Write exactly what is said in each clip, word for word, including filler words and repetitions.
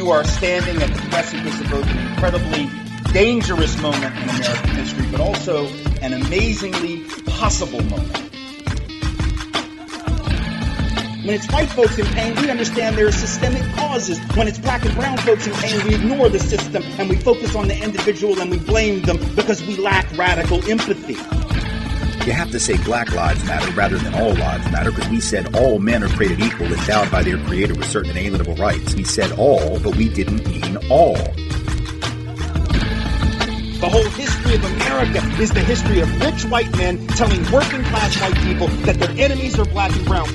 You are standing at the precipice of both an incredibly dangerous moment in American history, but also an amazingly possible moment. When it's white folks in pain, we understand there are systemic causes. When it's black and brown folks in pain, we ignore the system and we focus on the individual and we blame them because we lack radical empathy. You have to say Black Lives Matter rather than All Lives Matter, because we said all men are created equal, endowed by their Creator with certain inalienable rights. We said all, but we didn't mean all. The whole history of America is the history of rich white men telling working class white people that their enemies are black and brown.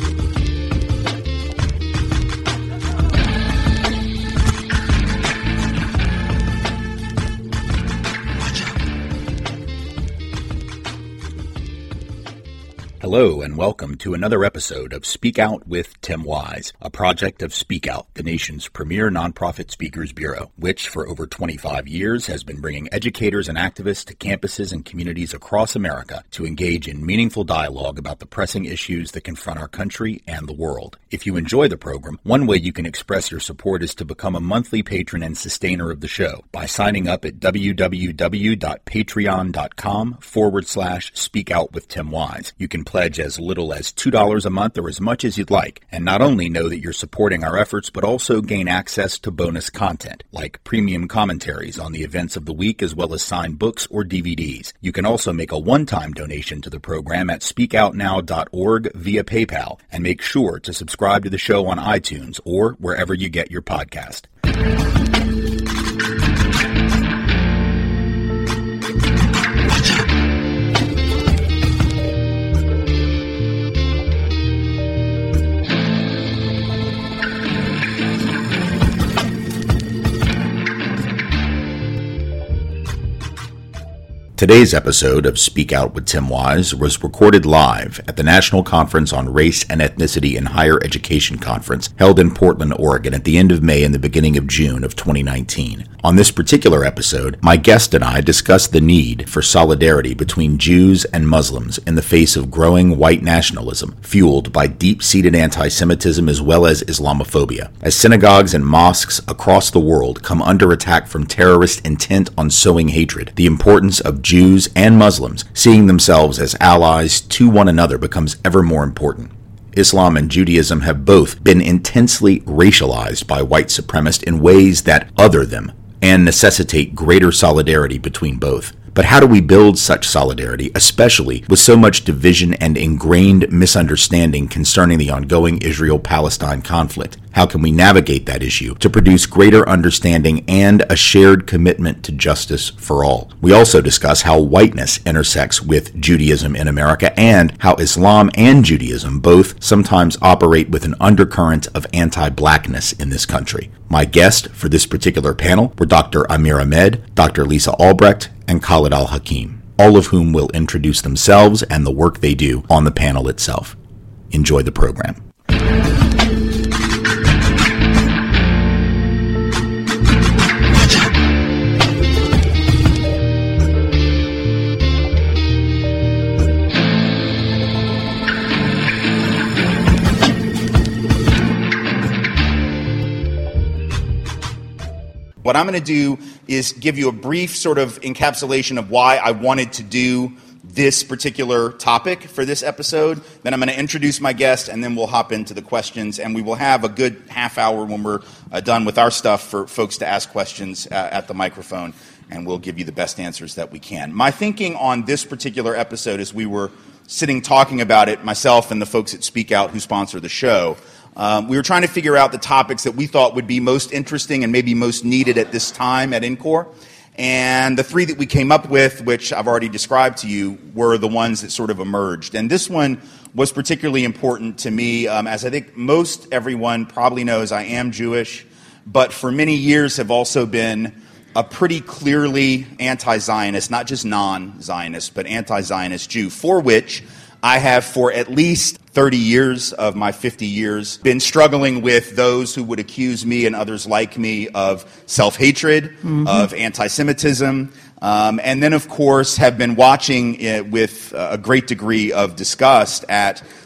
Hello and welcome to another episode of Speak Out with Tim Wise, a project of Speak Out, the nation's premier nonprofit speakers bureau, which for over twenty-five years has been bringing educators and activists to campuses and communities across America to engage in meaningful dialogue about the pressing issues that confront our country and the world. If you enjoy the program, one way you can express your support is to become a monthly patron and sustainer of the show by signing up at www.patreon.com forward slash Speak Out with Tim Wise. You can pledge as little as two dollars a month or as much as you'd like, and not only know that you're supporting our efforts, but also gain access to bonus content, like premium commentaries on the events of the week as well as signed books or D V Ds. You can also make a one-time donation to the program at speak out now dot org via PayPal, and make sure to subscribe to the show on iTunes or wherever you get your podcast. Today's episode of Speak Out with Tim Wise was recorded live at the National Conference on Race and Ethnicity in Higher Education Conference held in Portland, Oregon at the end of May and the beginning of June of twenty nineteen. On this particular episode, my guest and I discussed the need for solidarity between Jews and Muslims in the face of growing white nationalism, fueled by deep-seated anti-Semitism as well as Islamophobia. As synagogues and mosques across the world come under attack from terrorists intent on sowing hatred, the importance of Jews and Muslims seeing themselves as allies to one another becomes ever more important. Islam and Judaism have both been intensely racialized by white supremacists in ways that other them and necessitate greater solidarity between both. But how do we build such solidarity, especially with so much division and ingrained misunderstanding concerning the ongoing Israel-Palestine conflict? How can we navigate that issue to produce greater understanding and a shared commitment to justice for all? We also discuss how whiteness intersects with Judaism in America and how Islam and Judaism both sometimes operate with an undercurrent of anti-blackness in this country. My guests for this particular panel were Doctor Amir Ahmed, Doctor Lisa Albrecht, and Khalid Al-Hakim, all of whom will introduce themselves and the work they do on the panel itself. Enjoy the program. What I'm going to do is give you a brief sort of encapsulation of why I wanted to do this particular topic for this episode. Then I'm going to introduce my guest, and then we'll hop into the questions, and we will have a good half hour when we're uh, done with our stuff for folks to ask questions uh, at the microphone, and we'll give you the best answers that we can. My thinking on this particular episode, as we were sitting talking about it, myself and the folks at Speak Out who sponsor the show, Um, we were trying to figure out the topics that we thought would be most interesting and maybe most needed at this time at INCOR. And the three that we came up with, which I've already described to you, were the ones that sort of emerged. And this one was particularly important to me, um, as I think most everyone probably knows I am Jewish, but for many years have also been a pretty clearly anti-Zionist, not just non-Zionist, but anti-Zionist Jew, for which I have for at least thirty years of my fifty years been struggling with those who would accuse me and others like me of self-hatred, mm-hmm. of anti-Semitism, um, and then, of course, have been watching it with a great degree of disgust at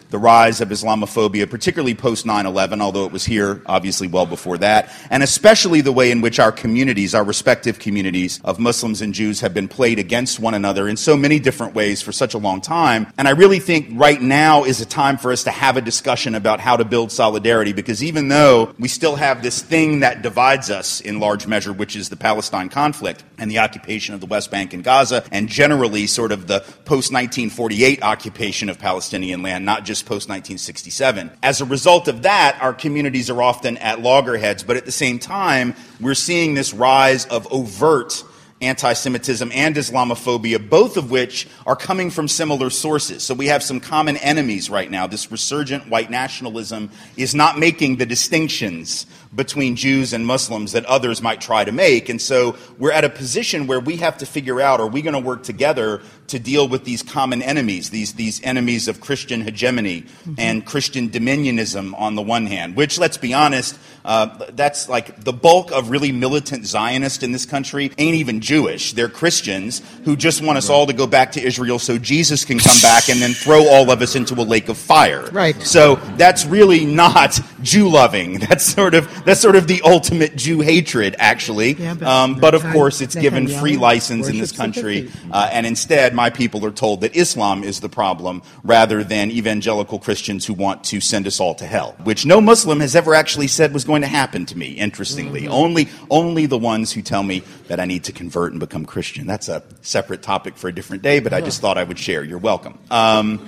the rise of Islamophobia, particularly post nine eleven, although it was here obviously well before that, and especially the way in which our communities, our respective communities of Muslims and Jews have been played against one another in so many different ways for such a long time. And I really think right now is a time for us to have a discussion about how to build solidarity, because even though we still have this thing that divides us in large measure, which is the Palestine conflict and the occupation of the West Bank and Gaza, and generally sort of the post nineteen forty-eight occupation of Palestinian land, not just post nineteen sixty-seven. As a result of that, our communities are often at loggerheads, but at the same time, we're seeing this rise of overt anti-Semitism and Islamophobia, both of which are coming from similar sources. So we have some common enemies right now. This resurgent white nationalism is not making the distinctions between Jews and Muslims that others might try to make. And so we're at a position where we have to figure out, are we going to work together to deal with these common enemies, these, these enemies of Christian hegemony mm-hmm. and Christian dominionism on the one hand, which, let's be honest, uh, that's like the bulk of really militant Zionists in this country ain't even Jewish. They're Christians who just want us all to go back to Israel so Jesus can come back and then throw all of us into a lake of fire. Right. So that's really not Jew-loving. That's sort of that's sort of the ultimate Jew hatred, actually. Yeah, but, um, but of course, it's given free license in this country, uh, and instead, my people are told that Islam is the problem rather than evangelical Christians who want to send us all to hell, which no Muslim has ever actually said was going to happen to me, interestingly. Mm-hmm. Only, only the ones who tell me that I need to convert and become Christian. That's a separate topic for a different day, but I just thought I would share. You're welcome. Um,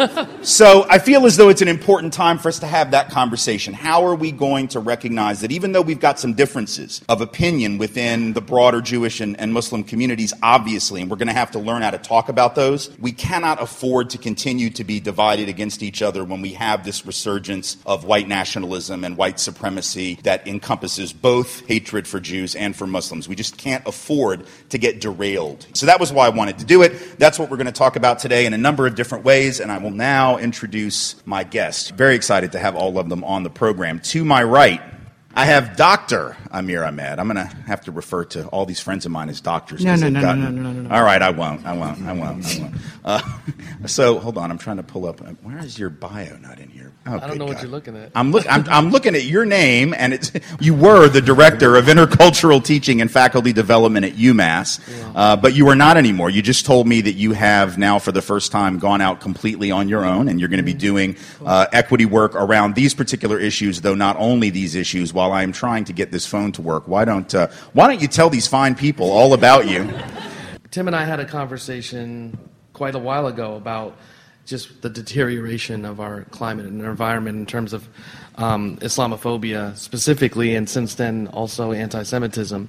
so I feel as though it's an important time for us to have that conversation. How are we going to recognize that even though we've got some differences of opinion within the broader Jewish and, and Muslim communities, obviously, and we're going to have to learn how to talk about those, we cannot afford to continue to be divided against each other when we have this resurgence of white nationalism and white supremacy that encompasses both hatred for Jews and for Muslims. We just can't afford to get derailed. So that was why I wanted to do it. That's what we're going to talk about today in a number of different ways, and I will now introduce my guests. Very excited to have all of them on the program. To my right, I have Doctor Amir Ahmed. I'm going to have to refer to all these friends of mine as doctors. No, no, no, gotten... no, no, no, no, no. All right, I won't. I won't. I won't. I won't. Uh, so, hold on. I'm trying to pull up. Where is your bio not in here? Oh, I don't know God. what you're looking at. I'm, look, I'm, I'm looking at your name, and it's you were the director of intercultural teaching and faculty development at UMass, yeah. uh, but you are not anymore. You just told me that you have now, for the first time, gone out completely on your own, and you're going to be doing uh, equity work around these particular issues, though not only these issues, while I'm trying to get this phone to work. Why don't uh, Why don't you tell these fine people all about you? Tim and I had a conversation quite a while ago about just the deterioration of our climate and our environment in terms of um, Islamophobia specifically, and since then also anti-Semitism.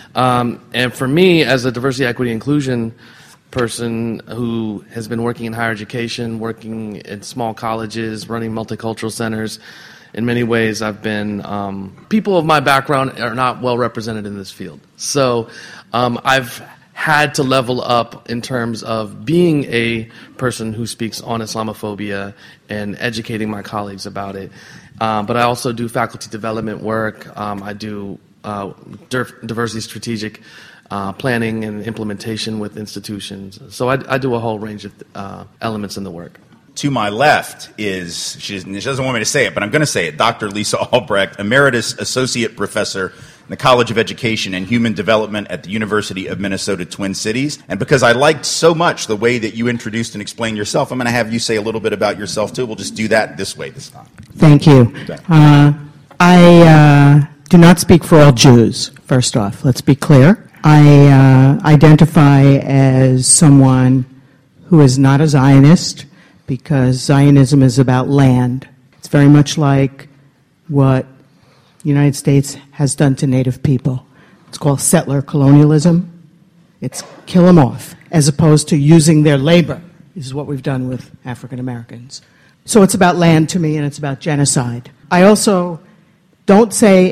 Um, and for me, as a diversity, equity, inclusion person who has been working in higher education, working in small colleges, running multicultural centers, in many ways I've been, um, people of my background are not well represented in this field. So um, I've had to level up in terms of being a person who speaks on Islamophobia and educating my colleagues about it. Um, but I also do faculty development work. Um, I do uh, diversity strategic uh, planning and implementation with institutions. So I, I do a whole range of uh, elements in the work. To my left is, she doesn't, she doesn't want me to say it, but I'm going to say it, Doctor Lisa Albrecht, Emeritus Associate Professor in the College of Education and Human Development at the University of Minnesota Twin Cities. And because I liked so much the way that you introduced and explained yourself, I'm going to have you say a little bit about yourself, too. We'll just do that this way this time. Thank you. Uh, I uh, do not speak for all Jews, first off. Let's be clear. I uh, identify as someone who is not a Zionist, because Zionism is about land. It's very much like what the United States has done to Native people. It's called settler colonialism. It's kill them off, as opposed to using their labor. This is what we've done with African Americans. So it's about land to me, and it's about genocide. I also don't say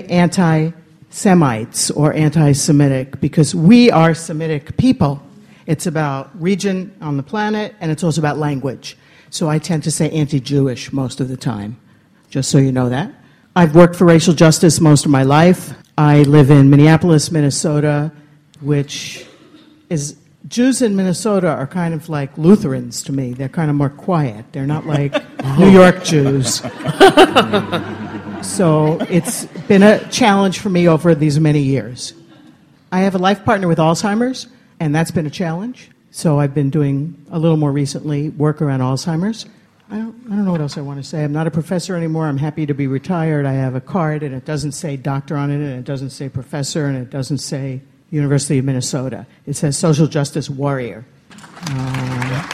anti-Semites or anti-Semitic, because we are Semitic people. It's about region on the planet, and it's also about language. So I tend to say anti-Jewish most of the time, just so you know that. I've worked for racial justice most of my life. I live in Minneapolis, Minnesota, which is Jews in Minnesota are kind of like Lutherans to me. They're kind of more quiet. They're not like New York Jews. So it's been a challenge for me over these many years. I have a life partner with Alzheimer's, and that's been a challenge. So I've been doing a little more recently work around Alzheimer's. I don't, I don't know what else I want to say. I'm not a professor anymore. I'm happy to be retired. I have a card, and it doesn't say doctor on it, and it doesn't say professor, and it doesn't say University of Minnesota. It says social justice warrior. Uh,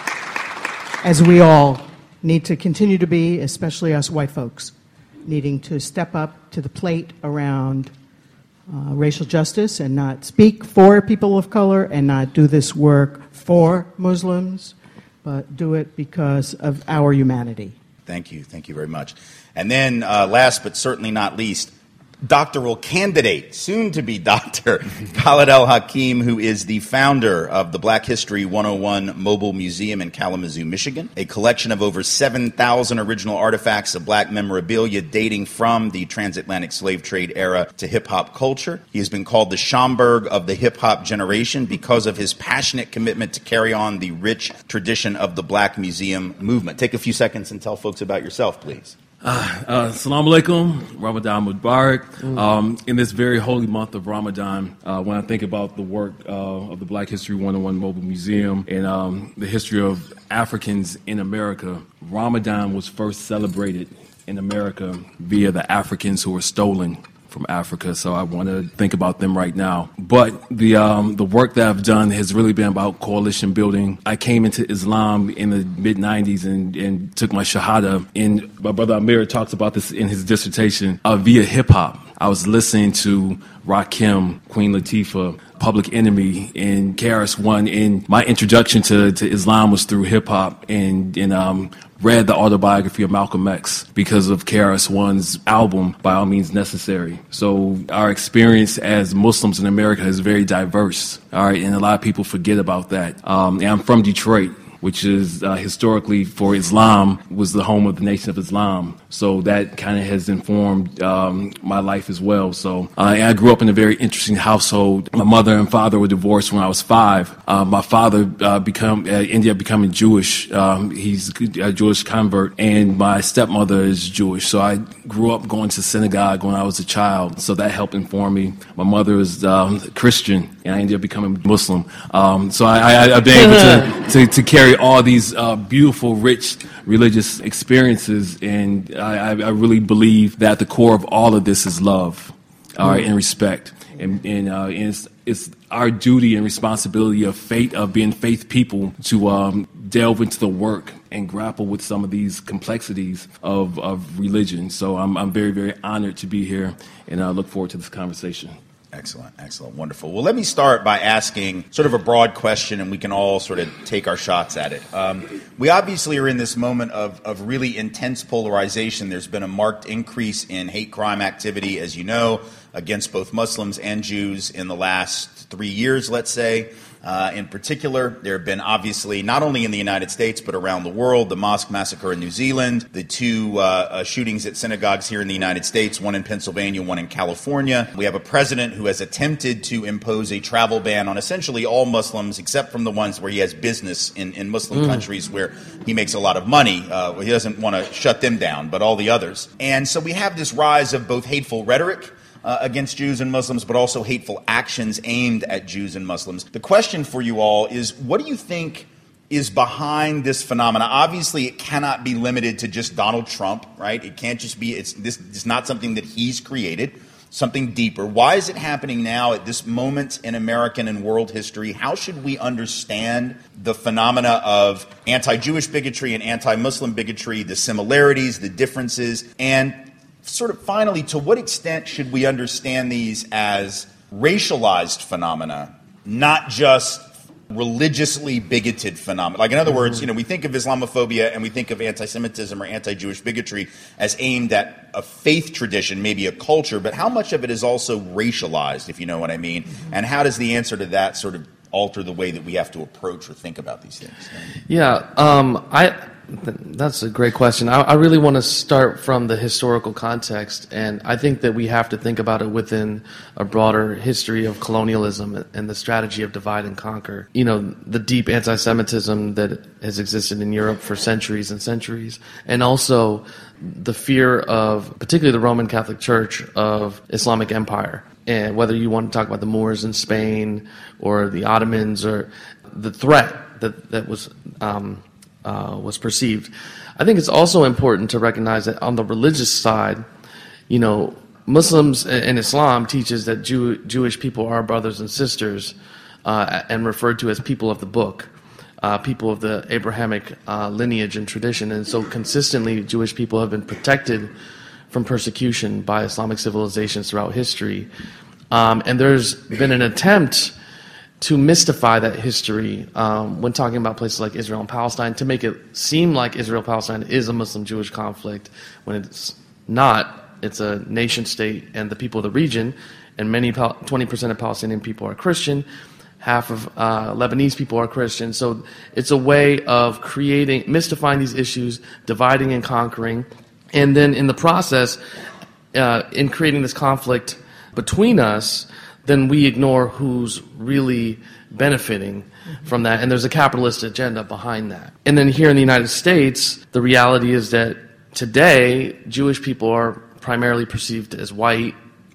as we all need to continue to be, especially us white folks, needing to step up to the plate around uh, racial justice and not speak for people of color and not do this work for Muslims, but do it because of our humanity. Thank you. Thank you very much. And then uh, last but certainly not least, doctoral candidate, soon-to-be doctor, Khalid El-Hakim, who is the founder of the Black History one oh one Mobile Museum in Kalamazoo, Michigan, a collection of over seven thousand original artifacts of black memorabilia dating from the transatlantic slave trade era to hip-hop culture. He has been called the Schomburg of the hip-hop generation because of his passionate commitment to carry on the rich tradition of the Black Museum movement. Take a few seconds and tell folks about yourself, please. Uh, uh, Assalamu alaikum, Ramadan Mubarak. Mm. Um, in this very holy month of Ramadan, uh, when I think about the work uh, of the Black History one oh one Mobile Museum and um, the history of Africans in America, Ramadan was first celebrated in America via the Africans who were stolen from Africa, so I want to think about them right now. But the um, the work that I've done has really been about coalition building. I came into Islam in the mid nineties and, and took my Shahada. And my brother Amir talks about this in his dissertation uh, via hip-hop. I was listening to Rakim, Queen Latifah, Public Enemy, and K R S One. And my introduction to, to Islam was through hip-hop and, and um, read the autobiography of Malcolm X because of K R S One's album, By All Means Necessary. So our experience as Muslims in America is very diverse, all right, and a lot of people forget about that. Um, and I'm from Detroit, which is uh, historically for Islam was the home of the Nation of Islam. So that kind of has informed um, my life as well. So uh, I grew up in a very interesting household. My mother and father were divorced when I was five. Uh, my father uh, become uh, ended up becoming Jewish. Um, he's a Jewish convert, and my stepmother is Jewish. So I grew up going to synagogue when I was a child. So that helped inform me. My mother is um, Christian, and I ended up becoming Muslim. Um, so I, I, I've been able to, to, to carry all these uh, beautiful, rich religious experiences, and I, I really believe that the core of all of this is love, all right, and respect, and, and, uh, and it's, it's our duty and responsibility of faith, of being faith people, to um, delve into the work and grapple with some of these complexities of, of religion. So I'm, I'm very, very honored to be here, and I look forward to this conversation. Excellent, excellent, wonderful. Well, let me start by asking sort of a broad question, and we can all sort of take our shots at it. Um, we obviously are in this moment of, of really intense polarization. There's been a marked increase in hate crime activity, as you know, against both Muslims and Jews in the last three years, let's say. Uh, in particular, there have been obviously, not only in the United States, but around the world, the mosque massacre in New Zealand, the two uh, uh, shootings at synagogues here in the United States, one in Pennsylvania, one in California. We have a president who has attempted to impose a travel ban on essentially all Muslims, except from the ones where he has business in, in Muslim mm. countries where he makes a lot of money. Uh, he doesn't want to shut them down, but all the others. And so we have this rise of both hateful rhetoric Uh, against Jews and Muslims, but also hateful actions aimed at Jews and Muslims. The question for you all is, what do you think is behind this phenomena? Obviously, it cannot be limited to just Donald Trump, right? It can't just be, it's this is not something that he's created, something deeper. Why is it happening now at this moment in American and world history? How should we understand the phenomena of anti-Jewish bigotry and anti-Muslim bigotry, the similarities, the differences, and sort of finally, to what extent should we understand these as racialized phenomena, not just religiously bigoted phenomena? Like, in other words, you know, we think of Islamophobia and we think of anti-Semitism or anti-Jewish bigotry as aimed at a faith tradition, maybe a culture, but how much of it is also racialized, if you know what I mean? And how does the answer to that sort of alter the way that we have to approach or think about these things? Yeah, um, I... That's a great question. I, I really want to start from the historical context, and I think that we have to think about it within a broader history of colonialism and the strategy of divide and conquer. You know, the deep anti-Semitism that has existed in Europe for centuries and centuries, and also the fear of, particularly the Roman Catholic Church, of Islamic empire. And whether you want to talk about the Moors in Spain or the Ottomans or the threat that, that was... Um, Uh, was perceived. I think it's also important to recognize that on the religious side, you know, Muslims and Islam teaches that Jew, Jewish people are brothers and sisters uh, and referred to as people of the book, uh, people of the Abrahamic uh, lineage and tradition. And so consistently, Jewish people have been protected from persecution by Islamic civilizations throughout history. Um, and there's been an attempt to mystify that history um, when talking about places like Israel and Palestine, to make it seem like Israel-Palestine is a Muslim-Jewish conflict, when it's not. It's a nation-state, and the people of the region, and many, twenty percent of Palestinian people are Christian, half of uh, Lebanese people are Christian. So it's a way of creating, mystifying these issues, dividing and conquering, and then in the process, uh, in creating this conflict between us, then we ignore who's really benefiting from that. And there's a capitalist agenda behind that. And then here in the United States, the reality is that today, Jewish people are primarily perceived as white,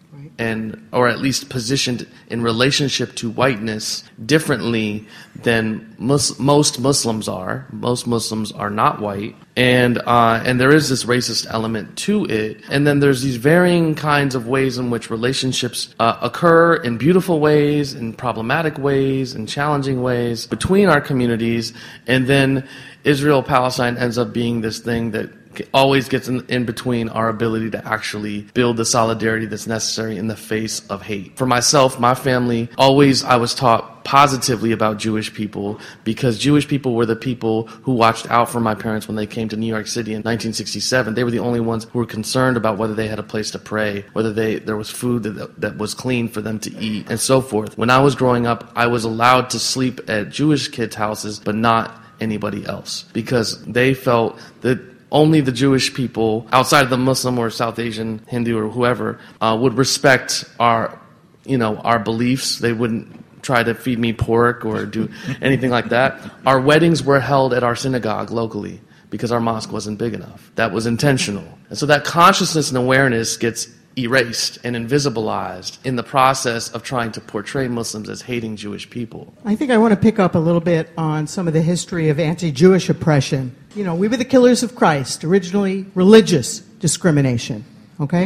and or at least positioned in relationship to whiteness differently than mus- most Muslims are. Most Muslims are not white, and uh, and there is this racist element to it. And then there's these varying kinds of ways in which relationships uh, occur, in beautiful ways, in problematic ways, in challenging ways between our communities. And then Israel-Palestine ends up being this thing that always gets in, in between our ability to actually build the solidarity that's necessary in the face of hate. For myself, my family, always I was taught positively about Jewish people, because Jewish people were the people who watched out for my parents when they came to New York City in nineteen sixty-seven. They were the only ones who were concerned about whether they had a place to pray, whether they there was food that, that was clean for them to eat, and so forth. When I was growing up, I was allowed to sleep at Jewish kids' houses, but not anybody else, because they felt that only the Jewish people outside of the Muslim or South Asian, Hindu or whoever uh, would respect our, you know, our beliefs. They wouldn't try to feed me pork or do anything like that. Our weddings were held at our synagogue locally because our mosque wasn't big enough. That was intentional. And so that consciousness and awareness gets erased and invisibilized in the process of trying to portray Muslims as hating Jewish people. I think I want to pick up a little bit on some of the history of anti-Jewish oppression. You know, we were the killers of Christ, originally religious discrimination, okay?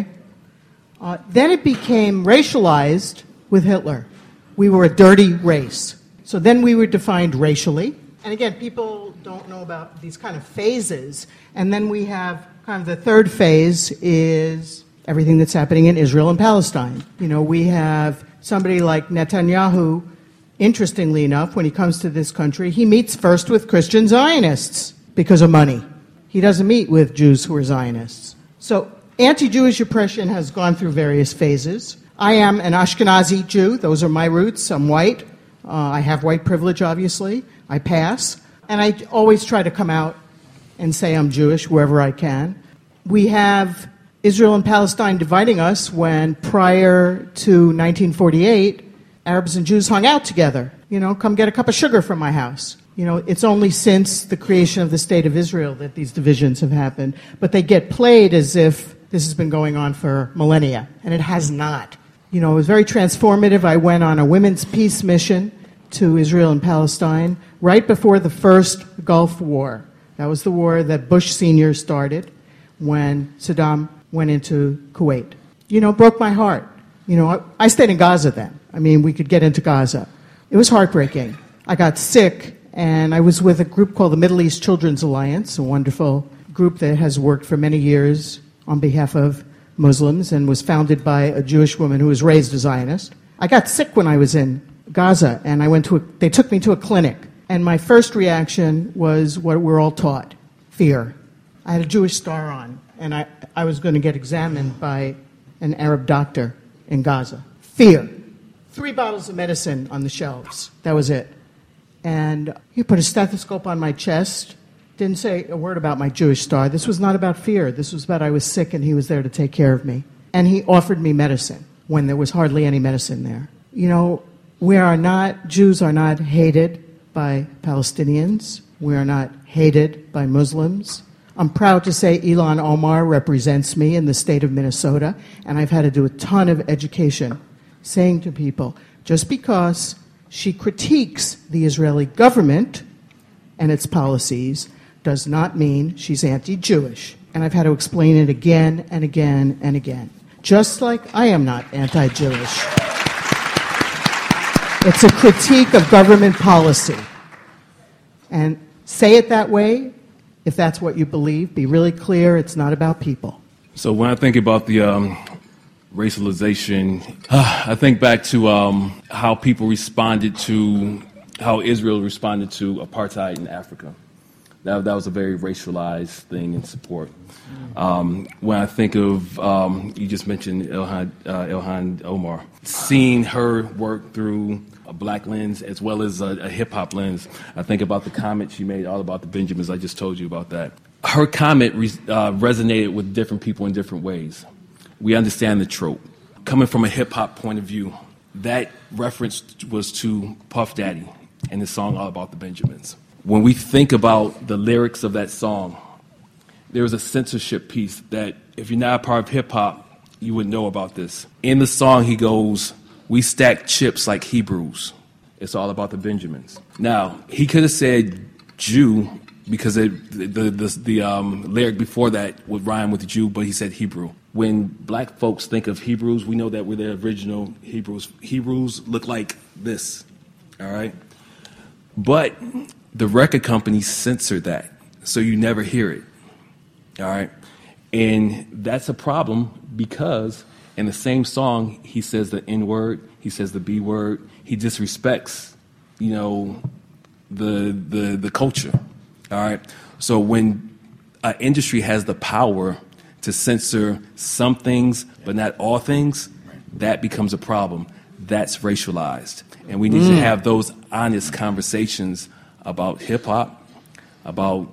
Uh, then it became racialized with Hitler. We were a dirty race. So then we were defined racially. And again, people don't know about these kind of phases. And then we have kind of the third phase is everything that's happening in Israel and Palestine. You know, we have somebody like Netanyahu, interestingly enough, when he comes to this country, he meets first with Christian Zionists because of money. He doesn't meet with Jews who are Zionists. So anti-Jewish oppression has gone through various phases. I am an Ashkenazi Jew. Those are my roots. I'm white. Uh, I have white privilege, obviously. I pass. And I always try to come out and say I'm Jewish wherever I can. We have Israel and Palestine dividing us when prior to nineteen forty-eight, Arabs and Jews hung out together. You know, come get a cup of sugar from my house. You know, it's only since the creation of the State of Israel that these divisions have happened. But they get played as if this has been going on for millennia, and it has not. You know, it was very transformative. I went on a women's peace mission to Israel and Palestine right before the first Gulf War. That was the war that Bush Senior started when Saddam went into Kuwait. You know, broke my heart. You know, I, I stayed in Gaza then. I mean, we could get into Gaza. It was heartbreaking. I got sick, and I was with a group called the Middle East Children's Alliance, a wonderful group that has worked for many years on behalf of Muslims and was founded by a Jewish woman who was raised a Zionist. I got sick when I was in Gaza, and I went to a, they took me to a clinic. And my first reaction was what we're all taught, fear. I had a Jewish star on, and I, I was going to get examined by an Arab doctor in Gaza. Fear. Three bottles of medicine on the shelves. That was it. And he put a stethoscope on my chest, Didn't say a word about my Jewish star. This was not about fear. This was about I was sick and he was there to take care of me. And he offered me medicine when there was hardly any medicine there. You know, we are not, Jews are not hated by Palestinians. We are not hated by Muslims. I'm proud to say Ilhan Omar represents me in the state of Minnesota, and I've had to do a ton of education saying to people, just because she critiques the Israeli government and its policies does not mean she's anti-Jewish. And I've had to explain it again and again and again. Just like I am not anti-Jewish. It's a critique of government policy. And say it that way, if that's what you believe. Be really clear, it's not about people. So when I think about the um, racialization, uh, I think back to um, how people responded to, how Israel responded to apartheid in Africa. That, that was a very racialized thing in support. Um, when I think of, um, you just mentioned Ilhan, uh, Ilhan Omar, seeing her work through a black lens as well as a, a hip-hop lens, I think about the comment she made all about the Benjamins. I just told you about that. Her comment re- uh, resonated with different people in different ways. We understand the trope. Coming from a hip-hop point of view, that reference was to Puff Daddy and his song All About the Benjamins. When we think about the lyrics of that song, there was a censorship piece that if you're not a part of hip-hop, you would know about this. In the song, he goes, "We stack chips like Hebrews. It's all about the Benjamins." Now, he could have said Jew because it, the, the, the, the um, lyric before that would rhyme with Jew, but he said Hebrew. When black folks think of Hebrews, we know that we're the original Hebrews. Hebrews look like this, all right? But the record companies censor that, so you never hear it, all right? And that's a problem because in the same song, he says the N-word, he says the B-word, he disrespects, you know, the the the culture, all right? So when an industry has the power to censor some things but not all things, that becomes a problem. That's racialized. And we need mm. to have those honest conversations about hip-hop, about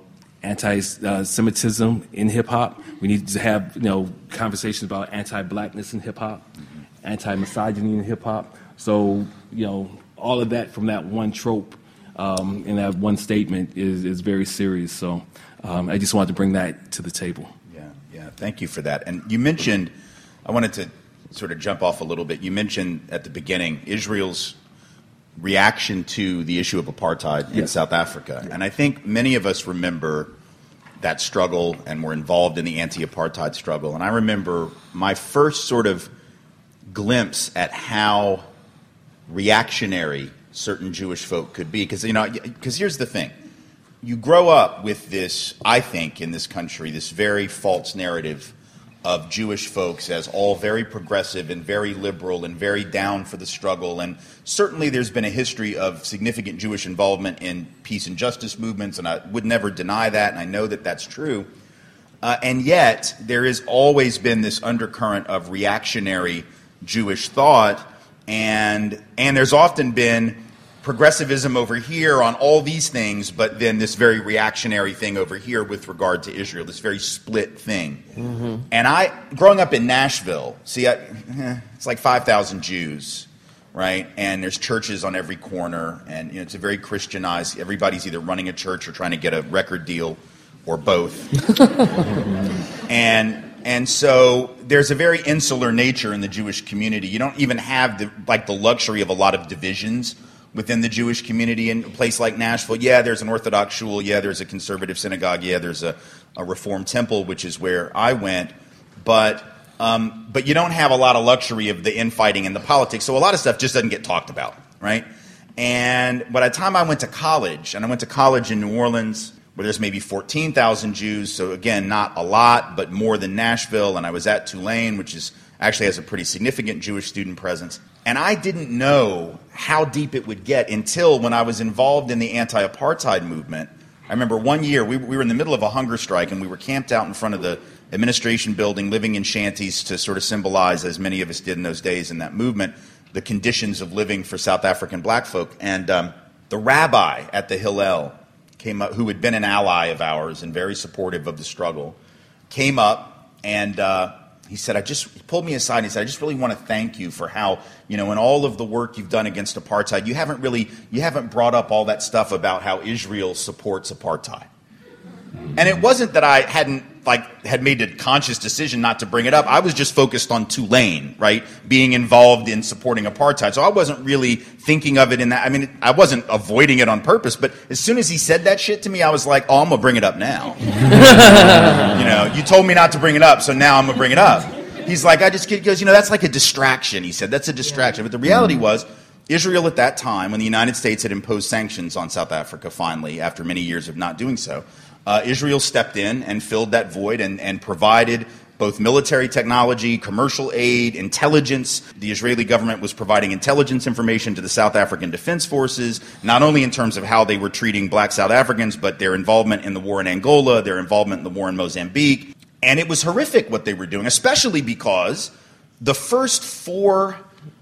anti-Semitism in hip-hop. We need to have, you know, conversations about anti-blackness in hip-hop, mm-hmm. anti-misogyny in hip-hop. So, you know, all of that from that one trope um, in that one statement is, is very serious. So um, I just wanted to bring that to the table. Yeah, yeah. Thank you for that. And you mentioned, I wanted to sort of jump off a little bit. You mentioned at the beginning Israel's reaction to the issue of apartheid in yes. South Africa. Yeah. And I think many of us remember that struggle and were involved in the anti-apartheid struggle. And I remember my first sort of glimpse at how reactionary certain Jewish folk could be. Because, you know, because here's the thing. You grow up with this, I think, in this country, this very false narrative of Jewish folks as all very progressive and very liberal and very down for the struggle. And certainly there's been a history of significant Jewish involvement in peace and justice movements, and I would never deny that, and I know that that's true. Uh, and yet there has always been this undercurrent of reactionary Jewish thought, and and there's often been progressivism over here on all these things, but then this very reactionary thing over here with regard to Israel, this very split thing. Mm-hmm. And I, growing up in Nashville, see, I, eh, it's like five thousand Jews, right? And there's churches on every corner, and you know, it's a very Christianized, everybody's either running a church or trying to get a record deal, or both. and and so there's a very insular nature in the Jewish community. You don't even have the, like the luxury of a lot of divisions within the Jewish community in a place like Nashville. Yeah, there's an Orthodox shul. Yeah, there's a conservative synagogue. Yeah, there's a, a Reformed temple, which is where I went. But um, but you don't have a lot of luxury of the infighting and the politics. So a lot of stuff just doesn't get talked about, right? And by the time I went to college, and I went to college in New Orleans, where there's maybe fourteen thousand Jews. So again, not a lot, but more than Nashville. And I was at Tulane, which is actually has a pretty significant Jewish student presence. And I didn't know how deep it would get until when I was involved in the anti-apartheid movement. I remember one year, we, we were in the middle of a hunger strike, and we were camped out in front of the administration building, living in shanties to sort of symbolize, as many of us did in those days in that movement, the conditions of living for South African black folk. And um, the rabbi at the Hillel came up, who had been an ally of ours and very supportive of the struggle, came up and uh, he said, I just, he pulled me aside and he said, I just really want to thank you for how, you know, in all of the work you've done against apartheid, you haven't really, you haven't brought up all that stuff about how Israel supports apartheid. And it wasn't that I hadn't, like, had made a conscious decision not to bring it up. I was just focused on Tulane, right, being involved in supporting apartheid. So I wasn't really thinking of it in that. I mean, I wasn't avoiding it on purpose. But as soon as he said that shit to me, I was like, oh, I'm going to bring it up now. You know, you told me not to bring it up, so now I'm going to bring it up. He's like, I just, he goes, you know, that's like a distraction. He said, that's a distraction. But the reality was, Israel at that time, when the United States had imposed sanctions on South Africa finally, after many years of not doing so, Uh, Israel stepped in and filled that void and, and provided both military technology, commercial aid, intelligence. The Israeli government was providing intelligence information to the South African Defense Forces, not only in terms of how they were treating black South Africans, but their involvement in the war in Angola, their involvement in the war in Mozambique. And it was horrific what they were doing, especially because the first four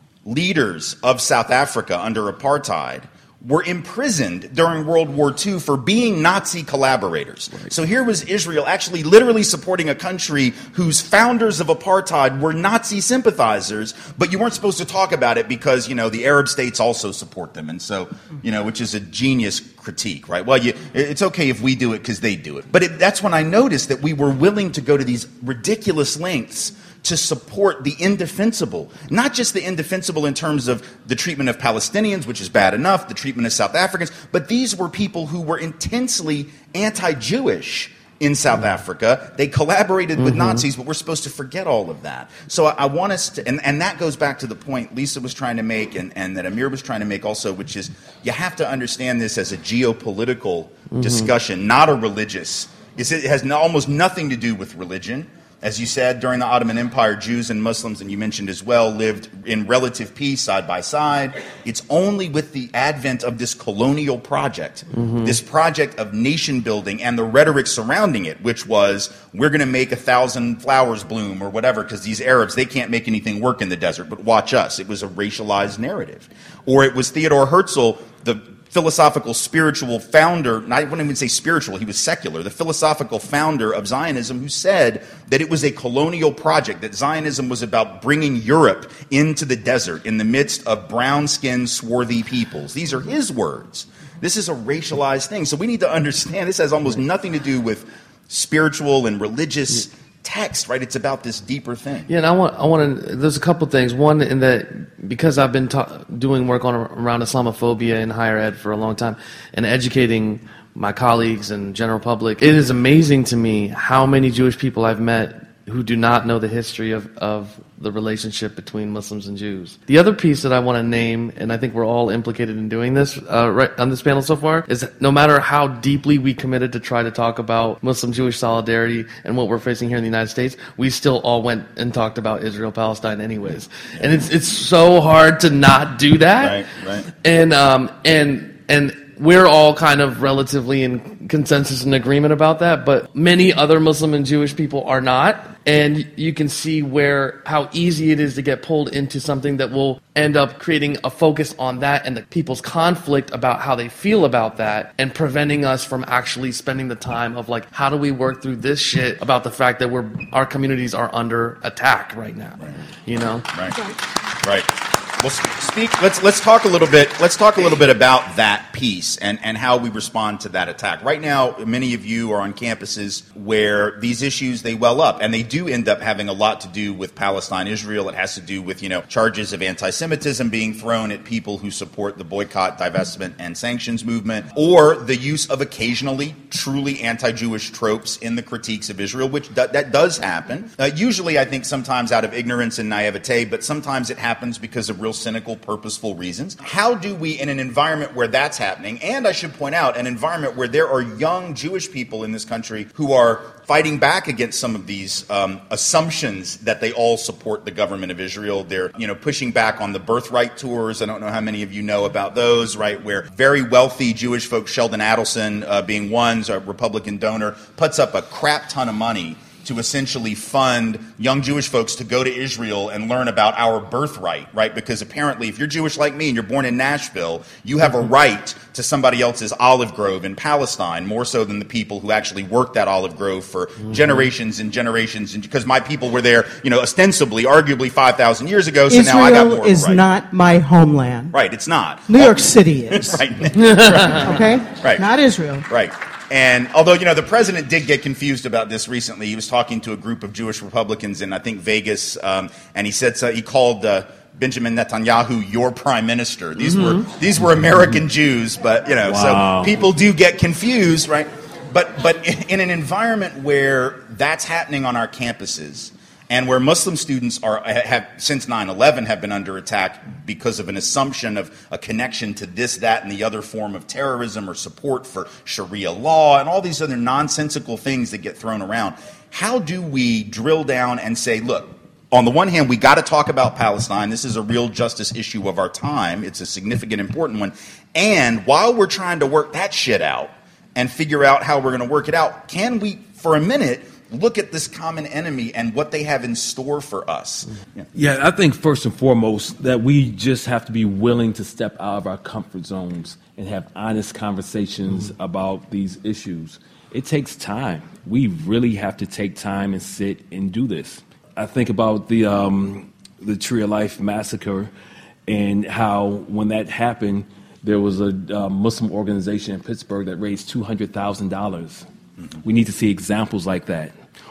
leaders of South Africa under apartheid were imprisoned during World War Two for being Nazi collaborators. Right. So here was Israel actually literally supporting a country whose founders of apartheid were Nazi sympathizers, but you weren't supposed to talk about it because, you know, the Arab states also support them. And so, you know, which is a genius critique, right? Well, you, it's okay if we do it because they do it. But it, that's when I noticed that we were willing to go to these ridiculous lengths to support the indefensible, not just the indefensible in terms of the treatment of Palestinians, which is bad enough, the treatment of South Africans, but these were people who were intensely anti-Jewish in South Africa. They collaborated with mm-hmm. Nazis, but we're supposed to forget all of that. So I, I want us to, and, and that goes back to the point Lisa was trying to make and, and that Amir was trying to make also, which is you have to understand this as a geopolitical mm-hmm. discussion, not a religious. It's, it has no, almost nothing to do with religion. As you said, during the Ottoman Empire, Jews and Muslims, and you mentioned as well, lived in relative peace side by side. It's only with the advent of this colonial project, mm-hmm. this project of nation building and the rhetoric surrounding it, which was, we're going to make a thousand flowers bloom or whatever, because these Arabs, they can't make anything work in the desert, but watch us. It was a racialized narrative. Or it was Theodor Herzl, the philosophical, spiritual founder, not, I wouldn't even say spiritual, he was secular, the philosophical founder of Zionism, who said that it was a colonial project, that Zionism was about bringing Europe into the desert in the midst of brown-skinned, swarthy peoples. These are his words. This is a racialized thing. So we need to understand this has almost nothing to do with spiritual and religious text, right? It's about this deeper thing. Yeah, and I want, I want to. There's a couple things. One, in that because I've been ta- doing work on around Islamophobia in higher ed for a long time, and educating my colleagues and general public, it is amazing to me how many Jewish people I've met who do not know the history of, of the relationship between Muslims and Jews. The other piece that I want to name, and I think we're all implicated in doing this uh, right on this panel so far, is that no matter how deeply we committed to try to talk about Muslim-Jewish solidarity and what we're facing here in the United States, we still all went and talked about Israel-Palestine anyways. Yeah. And it's it's so hard to not do that. Right, right. And um and and we're all kind of relatively in consensus and agreement about that, but many other Muslim and Jewish people are not. And you can see where how easy it is to get pulled into something that will end up creating a focus on that and the people's conflict about how they feel about that, and preventing us from actually spending the time of like, how do we work through this shit about the fact that we're our communities are under attack right now, right. You know? Right, right. Well, speak. Let's let's talk a little bit. Let's talk a little bit about that piece and, and how we respond to that attack. Right now, many of you are on campuses where these issues they well up, and they do end up having a lot to do with Palestine, Israel. It has to do with you know charges of anti-Semitism being thrown at people who support the boycott, divestment, and sanctions movement, or the use of occasionally truly anti-Jewish tropes in the critiques of Israel, which d- that does happen. Uh, usually, I think sometimes out of ignorance and naivete, but sometimes it happens because of real cynical, purposeful reasons. How do we, in an environment where that's happening, and I should point out, an environment where there are young Jewish people in this country who are fighting back against some of these um, assumptions that they all support the government of Israel. They're, you know, pushing back on the birthright tours. I don't know how many of you know about those, right, where very wealthy Jewish folks, Sheldon Adelson uh, being one, a Republican donor, puts up a crap ton of money to essentially fund young Jewish folks to go to Israel and learn about our birthright, right? Because apparently if you're Jewish like me and you're born in Nashville, you have a right to somebody else's olive grove in Palestine, more so than the people who actually worked that olive grove for mm-hmm. generations and generations. And because my people were there, you know, ostensibly, arguably five thousand years ago, so Israel now I got more is right. not my homeland. Right, it's not. New York City is. Right. Okay? Right. Not Israel. Right. And although, you know, the president did get confused about this recently, he was talking to a group of Jewish Republicans in, I think, Vegas, um, and he said so, he called uh, Benjamin Netanyahu your prime minister. These mm-hmm. were these were American Jews, but, you know, wow. so people do get confused, right? But but in an environment where that's happening on our campuses, and where Muslim students are have since nine eleven have been under attack because of an assumption of a connection to this, that, and the other form of terrorism or support for Sharia law and all these other nonsensical things that get thrown around. How do we drill down and say, look, on the one hand, we got to talk about Palestine. This is a real justice issue of our time. It's a significant, important one. And while we're trying to work that shit out and figure out how we're going to work it out, can we, for a minute, look at this common enemy and what they have in store for us? Yeah. yeah, I think first and foremost that we just have to be willing to step out of our comfort zones and have honest conversations mm-hmm. about these issues. It takes time. We really have to take time and sit and do this. I think about the um, the Tree of Life massacre and how when that happened, there was a uh, Muslim organization in Pittsburgh that raised two hundred thousand dollars. Mm-hmm. We need to see examples like that.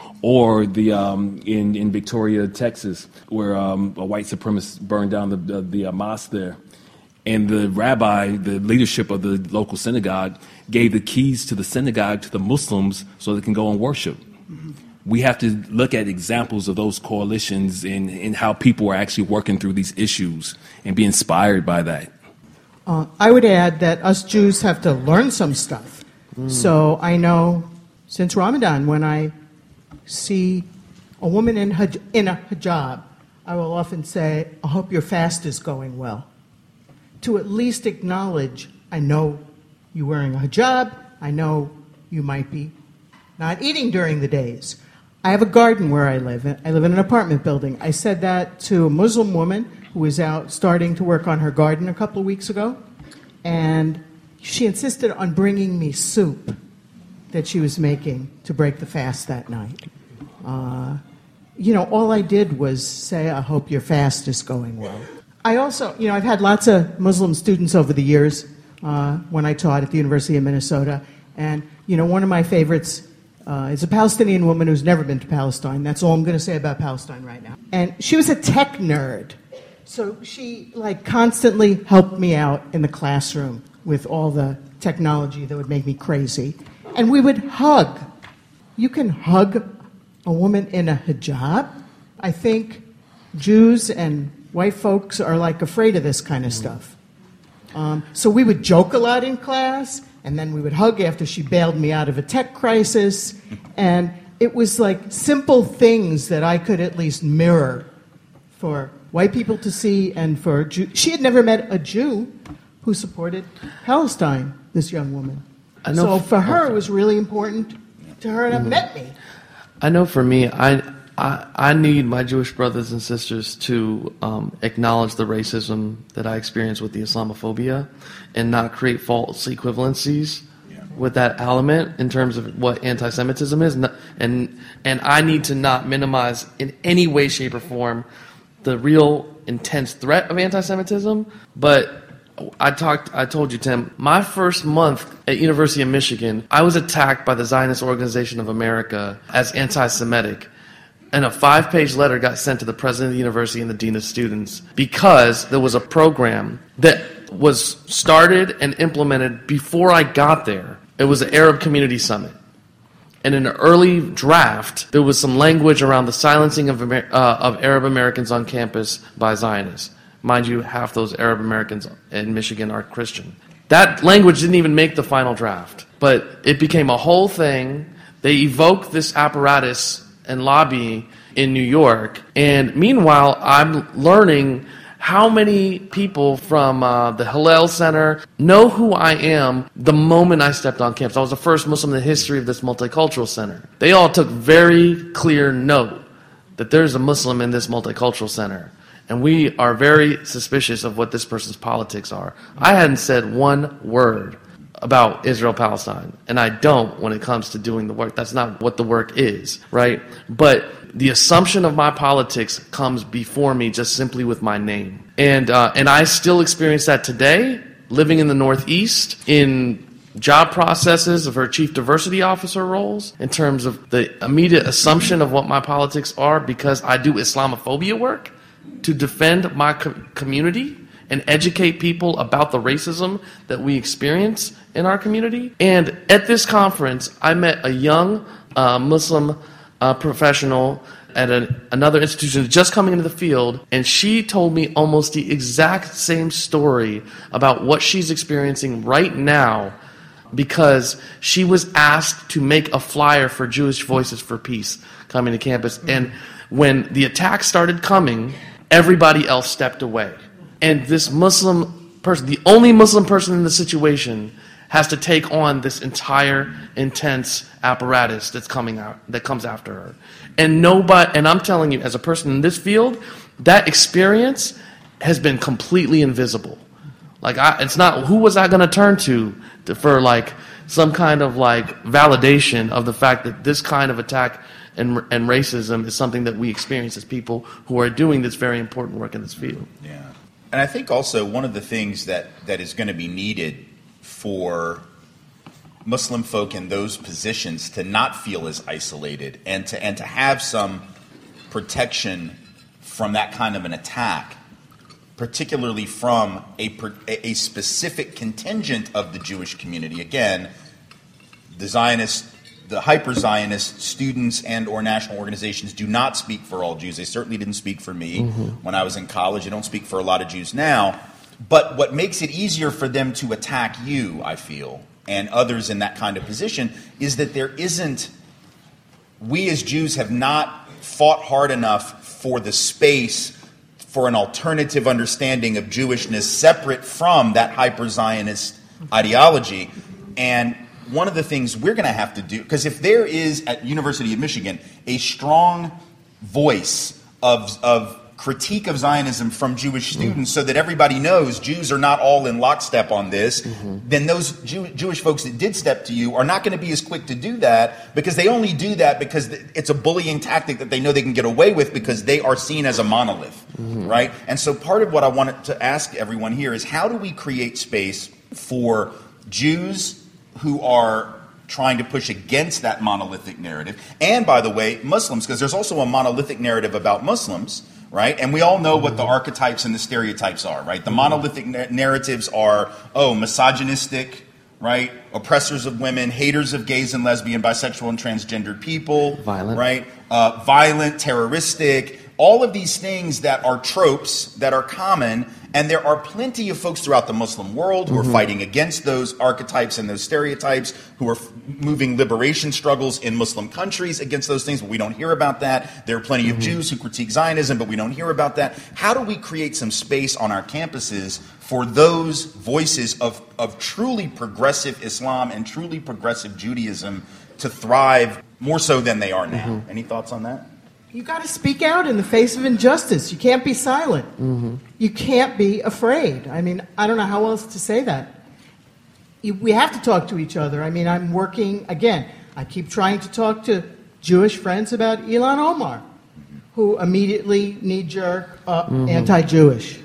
Or the um, in in Victoria, Texas, where um, a white supremacist burned down the the, the uh, mosque there, and the rabbi, the leadership of the local synagogue, gave the keys to the synagogue to the Muslims so they can go and worship. Mm-hmm. We have to look at examples of those coalitions and, and how people are actually working through these issues and be inspired by that. Uh, I would add that us Jews have to learn some stuff. Mm. So I know since Ramadan, when I see a woman in, hij- in a hijab, I will often say, I hope your fast is going well. To at least acknowledge, I know you're wearing a hijab, I know you might be not eating during the days. I have a garden where I live. I live in an apartment building. I said that to a Muslim woman who was out starting to work on her garden a couple of weeks ago, and she insisted on bringing me soup that she was making to break the fast that night. Uh, you know, all I did was say, I hope your fast is going well. I also, you know, I've had lots of Muslim students over the years uh, when I taught at the University of Minnesota, and, you know, one of my favorites uh, is a Palestinian woman who's never been to Palestine. That's all I'm going to say about Palestine right now. And she was a tech nerd, so she, like, constantly helped me out in the classroom with all the technology that would make me crazy. And we would hug. You can hug a woman in a hijab. I think Jews and white folks are like afraid of this kind of stuff. Um, so we would joke a lot in class, and then we would hug after she bailed me out of a tech crisis. And it was like simple things that I could at least mirror for white people to see and for Jew. She had never met a Jew who supported Palestine, this young woman. I know so for her, it was really important to her to have met me. I know for me, I, I, I need my Jewish brothers and sisters to um, acknowledge the racism that I experience with the Islamophobia and not create false equivalencies yeah. with that element in terms of what anti-Semitism is. And, and I need to not minimize in any way, shape, or form the real intense threat of anti-Semitism, but I talked. I told you, Tim, my first month at University of Michigan, I was attacked by the Zionist Organization of America as anti-Semitic. And a five-page letter got sent to the president of the university and the dean of students because there was a program that was started and implemented before I got there. It was an Arab Community Summit. And in an early draft, there was some language around the silencing of, Amer- uh, of Arab Americans on campus by Zionists. Mind you, half those Arab Americans in Michigan are Christian. That language didn't even make the final draft, but it became a whole thing. They evoked this apparatus and lobby in New York, and meanwhile, I'm learning How many people from uh, the Hillel Center know who I am the moment I stepped on campus? I was the first Muslim in the history of this multicultural center. They all took very clear note that there's a Muslim in this multicultural center. And we are very suspicious of what this person's politics are. I hadn't said one word about Israel-Palestine, and I don't when it comes to doing the work. That's not what the work is, right? But the assumption of my politics comes before me just simply with my name. And uh, and I still experience that today, living in the Northeast, in job processes of her chief diversity officer roles, in terms of the immediate assumption of what my politics are because I do Islamophobia work to defend my co- community and educate people about the racism that we experience in our community. And at this conference, I met a young uh, Muslim uh, professional at a, another institution just coming into the field, and she told me almost the exact same story about what she's experiencing right now because she was asked to make a flyer for Jewish Voices for Peace coming to campus. And when the attacks started coming, everybody else stepped away. And this Muslim person, the only Muslim person in the situation, has to take on this entire intense apparatus that's coming out, that comes after her. And nobody, and I'm telling you, as a person in this field, that experience has been completely invisible. Like, I, it's not, who was I going to turn to, to for like some kind of like validation of the fact that this kind of attack and and racism is something that we experience as people who are doing this very important work in this field. Yeah. And I think also one of the things that, that is going to be needed for Muslim folk in those positions to not feel as isolated and to and to have some protection from that kind of an attack, particularly from a, a specific contingent of the Jewish community. Again, the Zionist, the hyper-Zionist students and or national organizations do not speak for all Jews. They certainly didn't speak for me mm-hmm. when I was in college. They don't speak for a lot of Jews now. But what makes it easier for them to attack you, I feel, and others in that kind of position, is that there isn't, we as Jews have not fought hard enough for the space for an alternative understanding of Jewishness separate from that hyper-Zionist ideology. And one of the things we're going to have to do, because if there is at University of Michigan a strong voice of, of critique of Zionism from Jewish students mm-hmm. so that everybody knows Jews are not all in lockstep on this, mm-hmm. then those Jew, Jewish folks that did step to you are not going to be as quick to do that because they only do that because it's a bullying tactic that they know they can get away with because they are seen as a monolith, mm-hmm. right? And so part of what I wanted to ask everyone here is how do we create space for Jews who are trying to push against that monolithic narrative, and by the way, Muslims, because there's also a monolithic narrative about Muslims, right? And we all know what the archetypes and the stereotypes are, right? The monolithic na- narratives are, oh, misogynistic, right? Oppressors of women, haters of gays and lesbian, bisexual, and transgendered people. Violent. Right? Uh, violent, terroristic, all of these things that are tropes that are common. And there are plenty of folks throughout the Muslim world who mm-hmm. are fighting against those archetypes and those stereotypes, who are f- moving liberation struggles in Muslim countries against those things, but we don't hear about that. There are plenty mm-hmm. of Jews who critique Zionism, but we don't hear about that. How do we create some space on our campuses for those voices of, of truly progressive Islam and truly progressive Judaism to thrive more so than they are now? Mm-hmm. Any thoughts on that? You got to speak out in the face of injustice. You can't be silent. Mm-hmm. You can't be afraid. I mean, I don't know how else to say that. You, we have to talk to each other. I mean, I'm working, again, I keep trying to talk to Jewish friends about Ilhan Omar, who immediately knee-jerk uh, mm-hmm. anti-Jewish.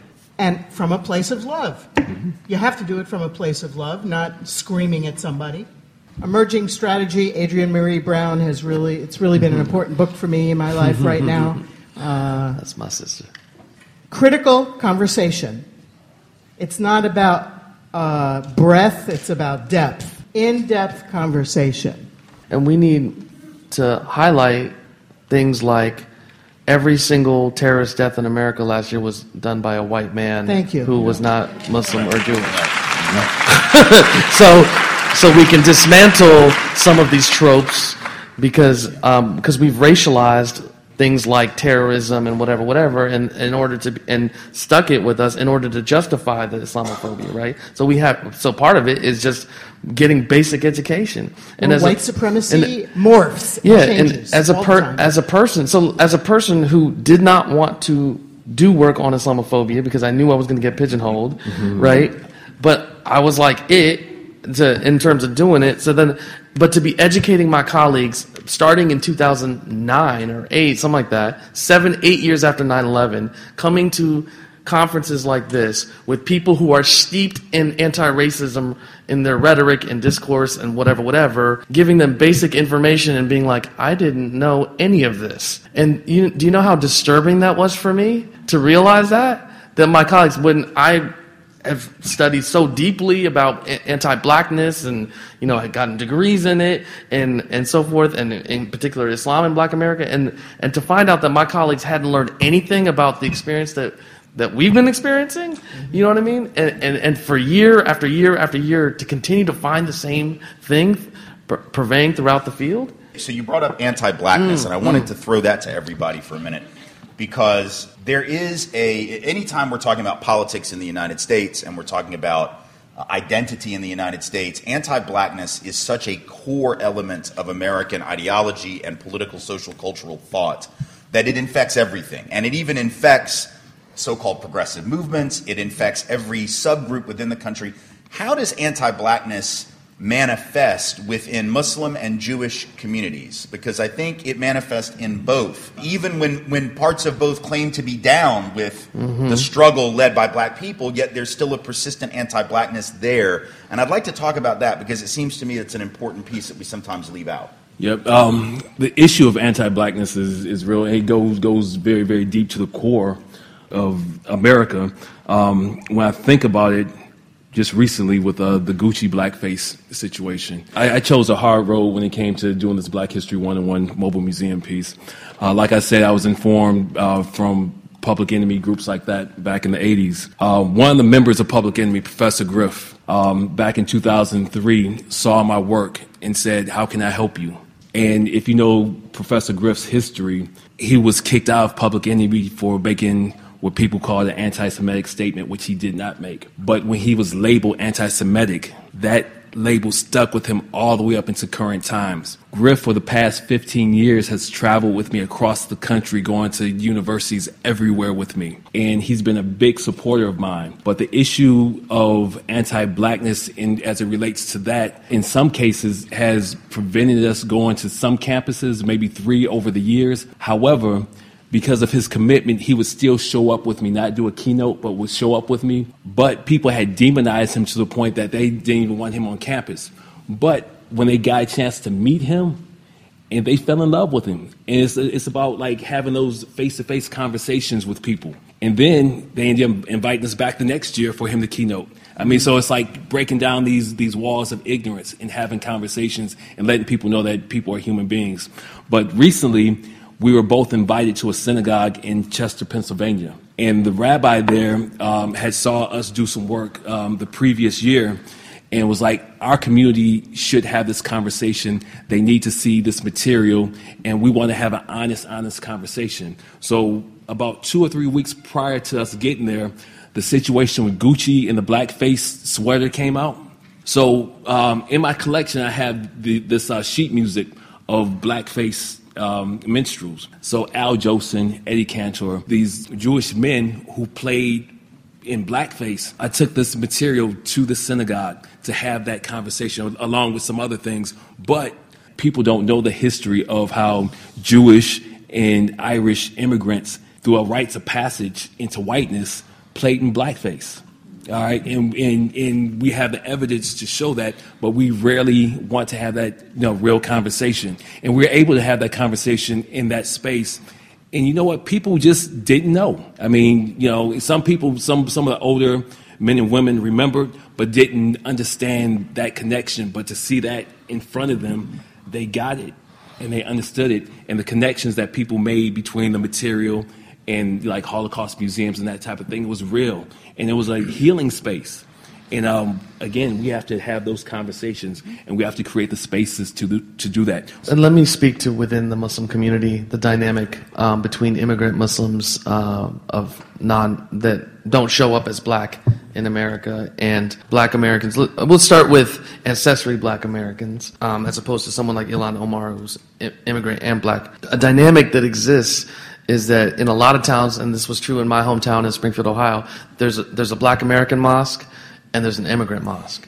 And from a place of love. Mm-hmm. You have to do it from a place of love, not screaming at somebody. Emerging Strategy, Adrienne Marie Brown has really, it's really been an important book for me in my life right now. Uh, That's my sister. Critical conversation. It's not about uh, breadth, it's about depth. In-depth conversation. And we need to highlight things like every single terrorist death in America last year was done by a white man Thank you. who was not Muslim or Jewish. so... So we can dismantle some of these tropes because um, because we've racialized things like terrorism and whatever, whatever, and in order to and stuck it with us in order to justify the Islamophobia, right? So we have so part of it is just getting basic education. And well, white a, supremacy and, morphs, yeah, and, and as a per, as a person, so as a person who did not want to do work on Islamophobia because I knew I was going to get pigeonholed, mm-hmm. right? But I was like it. To, in terms of doing it, so then, but to be educating my colleagues starting in two thousand nine or eight, something like that, seven, eight years after nine eleven, coming to conferences like this with people who are steeped in anti-racism in their rhetoric and discourse and whatever, whatever, giving them basic information and being like, I didn't know any of this. And you, do you know how disturbing that was for me to realize that? That my colleagues wouldn't, I have studied so deeply about anti-blackness and, you know, had gotten degrees in it and, and so forth, and in particular Islam in Black America, and, and to find out that my colleagues hadn't learned anything about the experience that, that we've been experiencing, you know what I mean? And, and, and for year after year after year to continue to find the same thing per- purveying throughout the field. So you brought up anti-blackness, mm, and I wanted mm. to throw that to everybody for a minute. Because there is a, anytime we're talking about politics in the United States and we're talking about uh, identity in the United States, anti-blackness is such a core element of American ideology and political, social, cultural thought that it infects everything. And it even infects so-called progressive movements. It infects every subgroup within the country. How does anti-blackness manifest within Muslim and Jewish communities? Because I think it manifests in both. Even when, when parts of both claim to be down with mm-hmm. the struggle led by black people, yet there's still a persistent anti-blackness there. And I'd like to talk about that because it seems to me it's an important piece that we sometimes leave out. Yep. Um, the issue of anti-blackness is, is real. It goes, goes very, very deep to the core of America. Um, when I think about it, just recently with uh, the Gucci blackface situation. I, I chose a hard road when it came to doing this Black History one oh one mobile museum piece. Uh, like I said, I was informed uh, from Public Enemy groups like that back in the eighties. Uh, one of the members of Public Enemy, Professor Griff, um, back in two thousand three, saw my work and said, how can I help you? And if you know Professor Griff's history, he was kicked out of Public Enemy for making what people call an anti-Semitic statement, which he did not make. But when he was labeled anti-Semitic, that label stuck with him all the way up into current times. Griff, for the past fifteen years, has traveled with me across the country, going to universities everywhere with me. And he's been a big supporter of mine. But the issue of anti-blackness, in, as it relates to that, in some cases has prevented us going to some campuses, maybe three over the years. However, because of his commitment, he would still show up with me, not do a keynote, but would show up with me. But people had demonized him to the point that they didn't even want him on campus. But when they got a chance to meet him, and they fell in love with him. And it's, it's about like having those face-to-face conversations with people. And then they ended up inviting us back the next year for him to keynote. I mean, so it's like breaking down these these walls of ignorance and having conversations and letting people know that people are human beings. But recently, we were both invited to a synagogue in Chester, Pennsylvania. And the rabbi there um, had saw us do some work um, the previous year and was like, our community should have this conversation. They need to see this material, and we want to have an honest, honest conversation. So about two or three weeks prior to us getting there, the situation with Gucci and the blackface sweater came out. So um, in my collection, I have the, this uh, sheet music of blackface Um, minstrels. So Al Jolson, Eddie Cantor, these Jewish men who played in blackface. I took this material to the synagogue to have that conversation along with some other things. But people don't know the history of how Jewish and Irish immigrants, through a rites of passage into whiteness, played in blackface. All right, and, and and we have the evidence to show that, but we rarely want to have that, you know, real conversation. And we're able to have that conversation in that space. And you know what? People just didn't know. I mean, you know, some people, some some of the older men and women remembered, but didn't understand that connection. But to see that in front of them, they got it and they understood it, and the connections that people made between the material and like Holocaust museums and that type of thing was real. And it was a healing space. And um, again, we have to have those conversations, and we have to create the spaces to do, to do that. And let me speak to within the Muslim community, the dynamic um, between immigrant Muslims uh, of non that don't show up as black in America and black Americans. We'll start with ancestry black Americans, um, as opposed to someone like Ilhan Omar, who's immigrant and black. A dynamic that exists is that in a lot of towns, and this was true in my hometown in Springfield, Ohio, there's a, there's a black American mosque and there's an immigrant mosque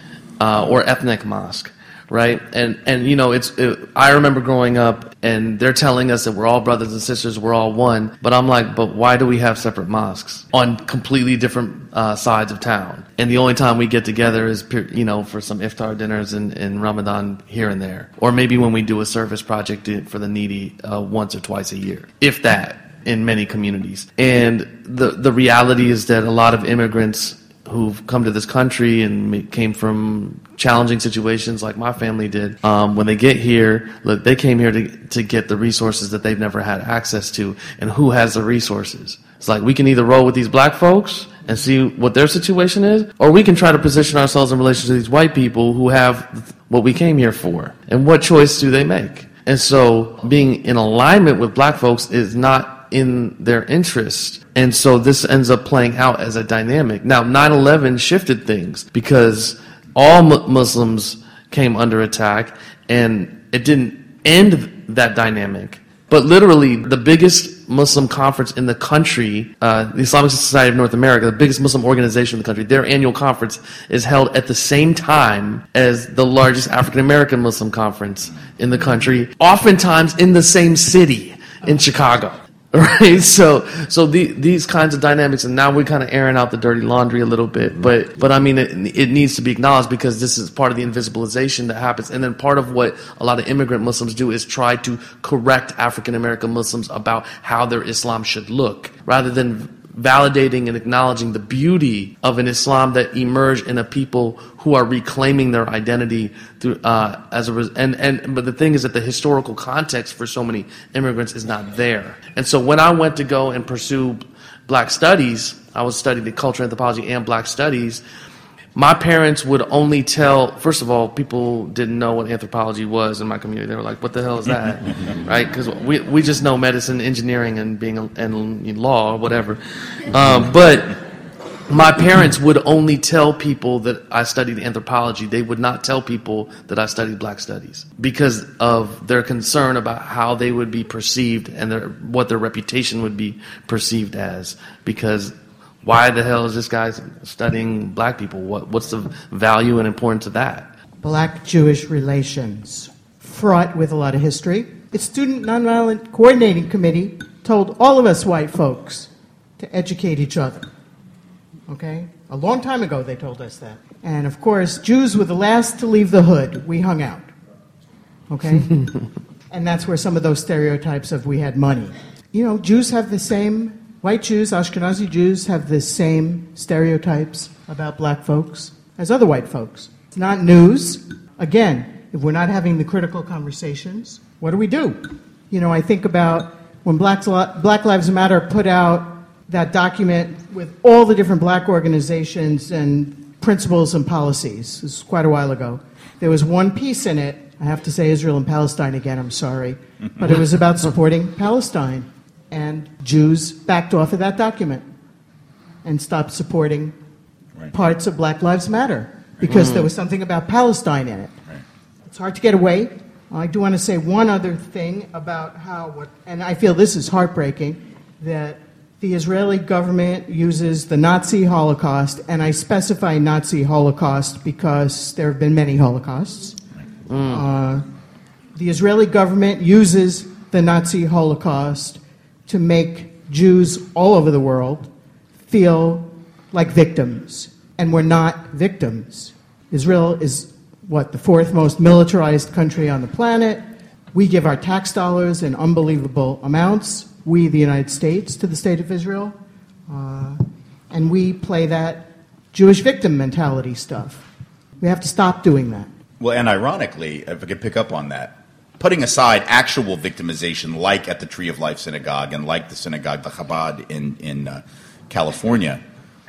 uh, or ethnic mosque, right? And and you know, it's it, I remember growing up and they're telling us that we're all brothers and sisters, we're all one. But I'm like, but why do we have separate mosques on completely different uh, sides of town? And the only time we get together is, you know, for some iftar dinners in, in Ramadan here and there, or maybe when we do a service project for the needy uh, once or twice a year, if that, in many communities. And the the reality is that a lot of immigrants who've come to this country and came from challenging situations like my family did, um, when they get here, look, they came here to to get the resources that they've never had access to. And who has the resources? It's like we can either roll with these black folks and see what their situation is, or we can try to position ourselves in relation to these white people who have what we came here for. And what choice do they make? And so being in alignment with black folks is not in their interest. And so this ends up playing out as a dynamic. Now, nine eleven shifted things because all mu- Muslims came under attack, and it didn't end that dynamic. But literally, the biggest Muslim conference in the country, uh, the Islamic Society of North America, the biggest Muslim organization in the country, their annual conference is held at the same time as the largest African American Muslim conference in the country, oftentimes in the same city, in Chicago. Right, so so the, these kinds of dynamics, and now we're kind of airing out the dirty laundry a little bit, but but I mean it, it needs to be acknowledged because this is part of the invisibilization that happens, and then part of what a lot of immigrant Muslims do is try to correct African American Muslims about how their Islam should look, rather than validating and acknowledging the beauty of an Islam that emerged in a people who are reclaiming their identity through uh, as a res- and and but the thing is that the historical context for so many immigrants is not there. And so when I went to go and pursue Black Studies, I was studying the culture, anthropology, and Black Studies. My parents would only tell, first of all, people didn't know what anthropology was in my community. They were like, what the hell is that? Right? Because we we just know medicine, engineering, and being a, and law or whatever. Um, but my parents would only tell people that I studied anthropology. They would not tell people that I studied Black Studies because of their concern about how they would be perceived and their, what their reputation would be perceived as. Because why the hell is this guy studying black people? What, what's the value and importance of that? Black-Jewish relations, fraught with a lot of history. Its Student Nonviolent Coordinating Committee told all of us white folks to educate each other. Okay? A long time ago they told us that. And of course, Jews were the last to leave the hood. We hung out. Okay? And that's where some of those stereotypes of we had money. You know, Jews have the same... White Jews, Ashkenazi Jews, have the same stereotypes about black folks as other white folks. It's not news. Again, if we're not having the critical conversations, what do we do? You know, I think about when Black, Black Lives Matter put out that document with all the different black organizations and principles and policies. This was quite a while ago. There was one piece in it, I have to say Israel and Palestine again, I'm sorry, but it was about supporting Palestine. And Jews backed off of that document and stopped supporting right. parts of Black Lives Matter because mm. there was something about Palestine in it. Right. It's hard to get away. I do want to say one other thing about how, what, and I feel this is heartbreaking, that the Israeli government uses the Nazi Holocaust, and I specify Nazi Holocaust because there have been many Holocausts. Mm. Uh, the Israeli government uses the Nazi Holocaust to make Jews all over the world feel like victims. And we're not victims. Israel is, what, the fourth most militarized country on the planet. We give our tax dollars in unbelievable amounts, we, the United States, to the state of Israel. Uh, and we play that Jewish victim mentality stuff. We have to stop doing that. Well, and ironically, if I could pick up on that, putting aside actual victimization, like at the Tree of Life Synagogue and like the synagogue, the Chabad in, in uh, California,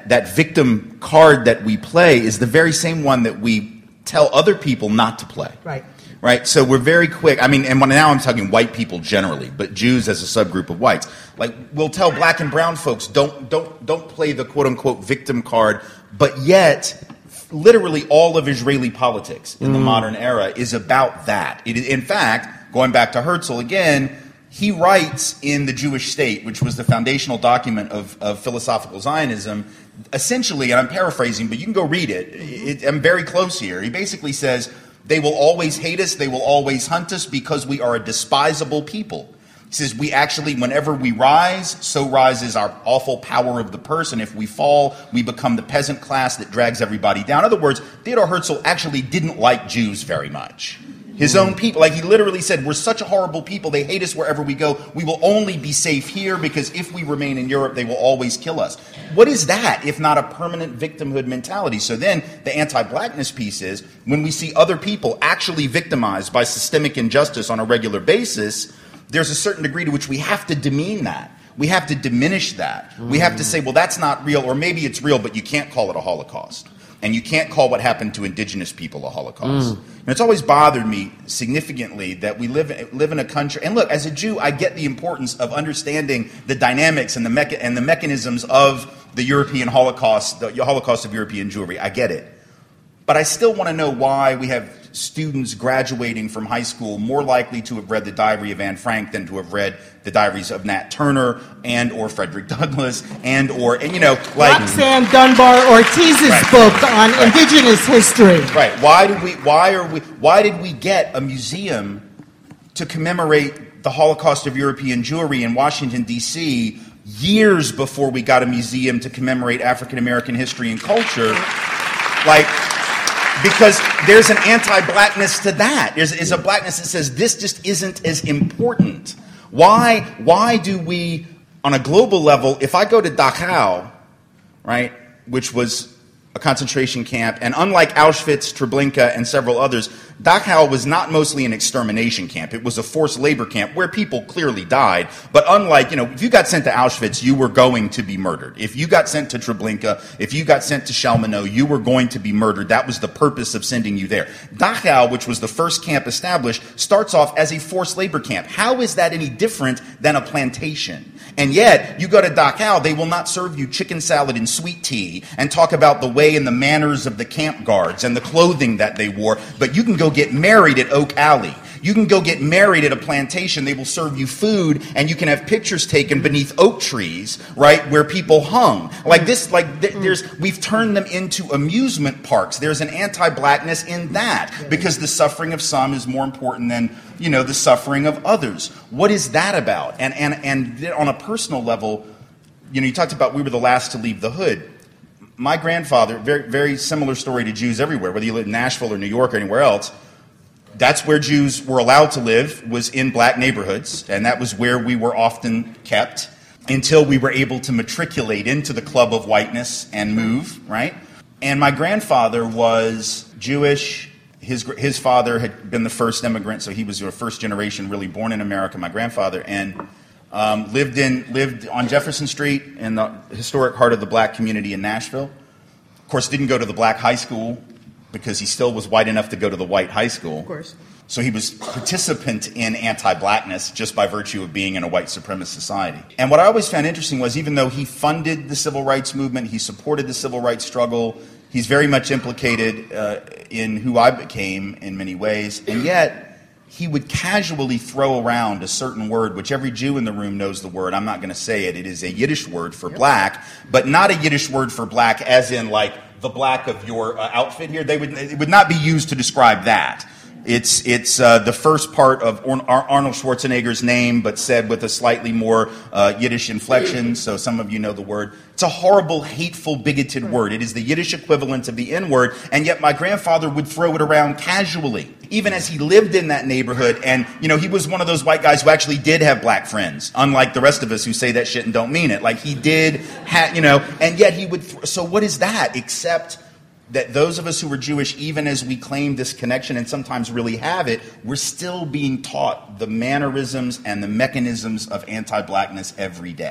that victim card that we play is the very same one that we tell other people not to play. Right. Right? So we're very quick. I mean, and when, now I'm talking white people generally, but Jews as a subgroup of whites. Like, we'll tell black and brown folks, don't, don't, don't play the quote-unquote victim card, but yet literally all of Israeli politics in mm. the modern era is about that. It is, in fact, going back to Herzl again, he writes in The Jewish State, which was the foundational document of, of philosophical Zionism, essentially, and I'm paraphrasing, but you can go read it. it. I'm very close here. He basically says, they will always hate us, they will always hunt us because we are a despisable people. He says, we actually, whenever we rise, so rises our awful power of the purse, and if we fall, we become the peasant class that drags everybody down. In other words, Theodor Herzl actually didn't like Jews very much. His own people, like he literally said, we're such a horrible people, they hate us wherever we go. We will only be safe here because if we remain in Europe, they will always kill us. What is that if not a permanent victimhood mentality? So then the anti-blackness piece is when we see other people actually victimized by systemic injustice on a regular basis, there's a certain degree to which we have to demean that. We have to diminish that. Mm. We have to say, well, that's not real, or maybe it's real, but you can't call it a Holocaust. And you can't call what happened to indigenous people a Holocaust. Mm. And it's always bothered me significantly that we live, live in a country, and look, as a Jew, I get the importance of understanding the dynamics and the, mecha- and the mechanisms of the European Holocaust, the Holocaust of European Jewry. I get it. But I still want to know why we have students graduating from high school more likely to have read the Diary of Anne Frank than to have read the diaries of Nat Turner and or Frederick Douglass and or, and you know, like... Roxanne Dunbar Ortiz's right. book on right. indigenous history. Right. Why did we, why are we, why did we get a museum to commemorate the Holocaust of European Jewry in Washington, D C years before we got a museum to commemorate African American history and culture? Like... Because there's an anti-blackness to that. There's, there's a blackness that says this just isn't as important. Why, why do we, on a global level, if I go to Dachau, right, which was a concentration camp, and unlike Auschwitz, Treblinka, and several others, Dachau was not mostly an extermination camp. It was a forced labor camp where people clearly died. But unlike, you know, if you got sent to Auschwitz, you were going to be murdered. If you got sent to Treblinka, if you got sent to Chelmno, you were going to be murdered. That was the purpose of sending you there. Dachau, which was the first camp established, starts off as a forced labor camp. How is that any different than a plantation? And yet, you go to Dachau, they will not serve you chicken salad and sweet tea and talk about the way and the manners of the camp guards and the clothing that they wore, but you can go get married at Oak Alley. You can go get married at a plantation. They will serve you food, and you can have pictures taken beneath oak trees, right, where people hung. Like this, like th- there's, we've turned them into amusement parks. There's an anti-blackness in that because the suffering of some is more important than, you know, the suffering of others. What is that about? And and and on a personal level, you know, you talked about we were the last to leave the hood. My grandfather, very very similar story to Jews everywhere, whether you live in Nashville or New York or anywhere else. That's where Jews were allowed to live, was in black neighborhoods, and that was where we were often kept until we were able to matriculate into the club of whiteness and move, right? And my grandfather was Jewish. His his father had been the first immigrant, so he was the first generation really born in America, my grandfather, and um, lived in lived on Jefferson Street in the historic heart of the black community in Nashville. Of course, didn't go to the black high school, because he still was white enough to go to the white high school. Of course. So he was participant in anti-blackness just by virtue of being in a white supremacist society. And what I always found interesting was even though he funded the civil rights movement, he supported the civil rights struggle, he's very much implicated uh, in who I became in many ways, and yet he would casually throw around a certain word, which every Jew in the room knows the word. I'm not going to say it. It is a Yiddish word for yep. black, but not a Yiddish word for black as in like the black of your uh, outfit here. They would it would not be used to describe that. It's it's uh, the first part of Ar- Arnold Schwarzenegger's name, but said with a slightly more uh, Yiddish inflection. So some of you know the word. It's a horrible, hateful, bigoted word. It is the Yiddish equivalent of the N-word, and yet my grandfather would throw it around casually, even as he lived in that neighborhood. And you know, he was one of those white guys who actually did have black friends, unlike the rest of us who say that shit and don't mean it. Like he did, have, you know, and yet he would. Th- so what is that except that those of us who are Jewish, even as we claim this connection and sometimes really have it, we're still being taught the mannerisms and the mechanisms of anti-blackness every day.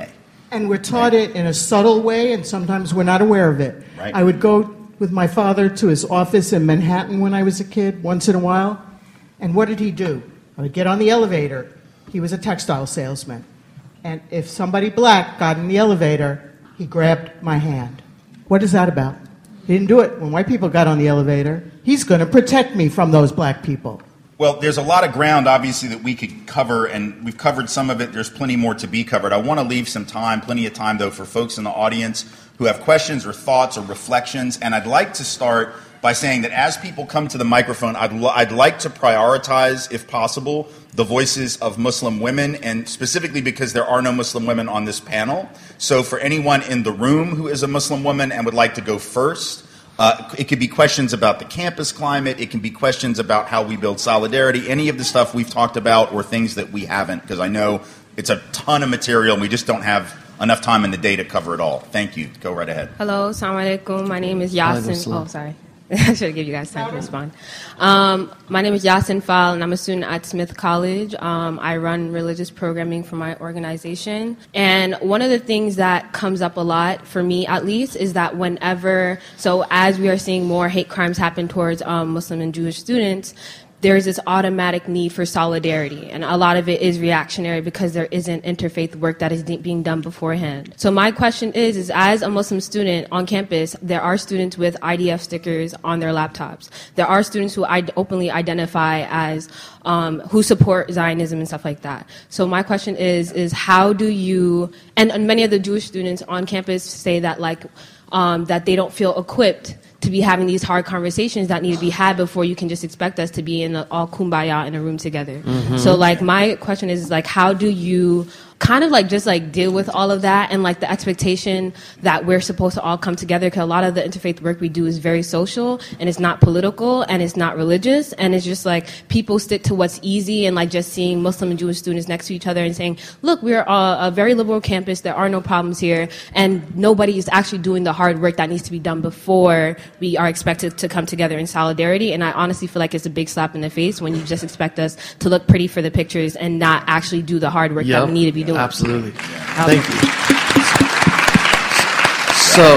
And we're taught it in a subtle way, and sometimes we're not aware of it. Right. I would go with my father to his office in Manhattan when I was a kid, once in a while. And what did he do? I would get on the elevator. He was a textile salesman. And if somebody black got in the elevator, he grabbed my hand. What is that about? He didn't do it when white people got on the elevator. He's going to protect me from those black people. Well, there's a lot of ground, obviously, that we could cover, and we've covered some of it. There's plenty more to be covered. I want to leave some time, plenty of time, though, for folks in the audience who have questions or thoughts or reflections. And I'd like to start by saying that as people come to the microphone, I'd, l- I'd like to prioritize, if possible, the voices of Muslim women, and specifically because there are no Muslim women on this panel. So for anyone in the room who is a Muslim woman and would like to go first, Uh, it could be questions about the campus climate. It can be questions about how we build solidarity, any of the stuff we've talked about or things that we haven't, because I know it's a ton of material and we just don't have enough time in the day to cover it all. Thank you. Go right ahead. Hello, assalamu alaikum. My name is Yasin. Oh, sorry. I should have given you guys time to respond. Um, my name is Yasin Fall, and I'm a student at Smith College. Um, I run religious programming for my organization. And one of the things that comes up a lot, for me at least, is that whenever, so as we are seeing more hate crimes happen towards um, Muslim and Jewish students, there's this automatic need for solidarity, and a lot of it is reactionary because there isn't interfaith work that is de- being done beforehand. So my question is, is as a Muslim student on campus, there are students with I D F stickers on their laptops. There are students who I- openly identify as, um, who support Zionism and stuff like that. So my question is, is how do you, and, and many of the Jewish students on campus say that like, um, that they don't feel equipped to be having these hard conversations that need to be had before you can just expect us to be in a, all kumbaya in a room together. Mm-hmm. So like my question is like, how do you kind of like just like deal with all of that and like the expectation that we're supposed to all come together, because a lot of the interfaith work we do is very social and it's not political and it's not religious, and it's just like people stick to what's easy, and like just seeing Muslim and Jewish students next to each other and saying, look, we're a, a very liberal campus, there are no problems here, and nobody is actually doing the hard work that needs to be done before we are expected to come together in solidarity. And I honestly feel like it's a big slap in the face when you just expect us to look pretty for the pictures and not actually do the hard work yep. that we need to be doing. Absolutely. Thank you. So,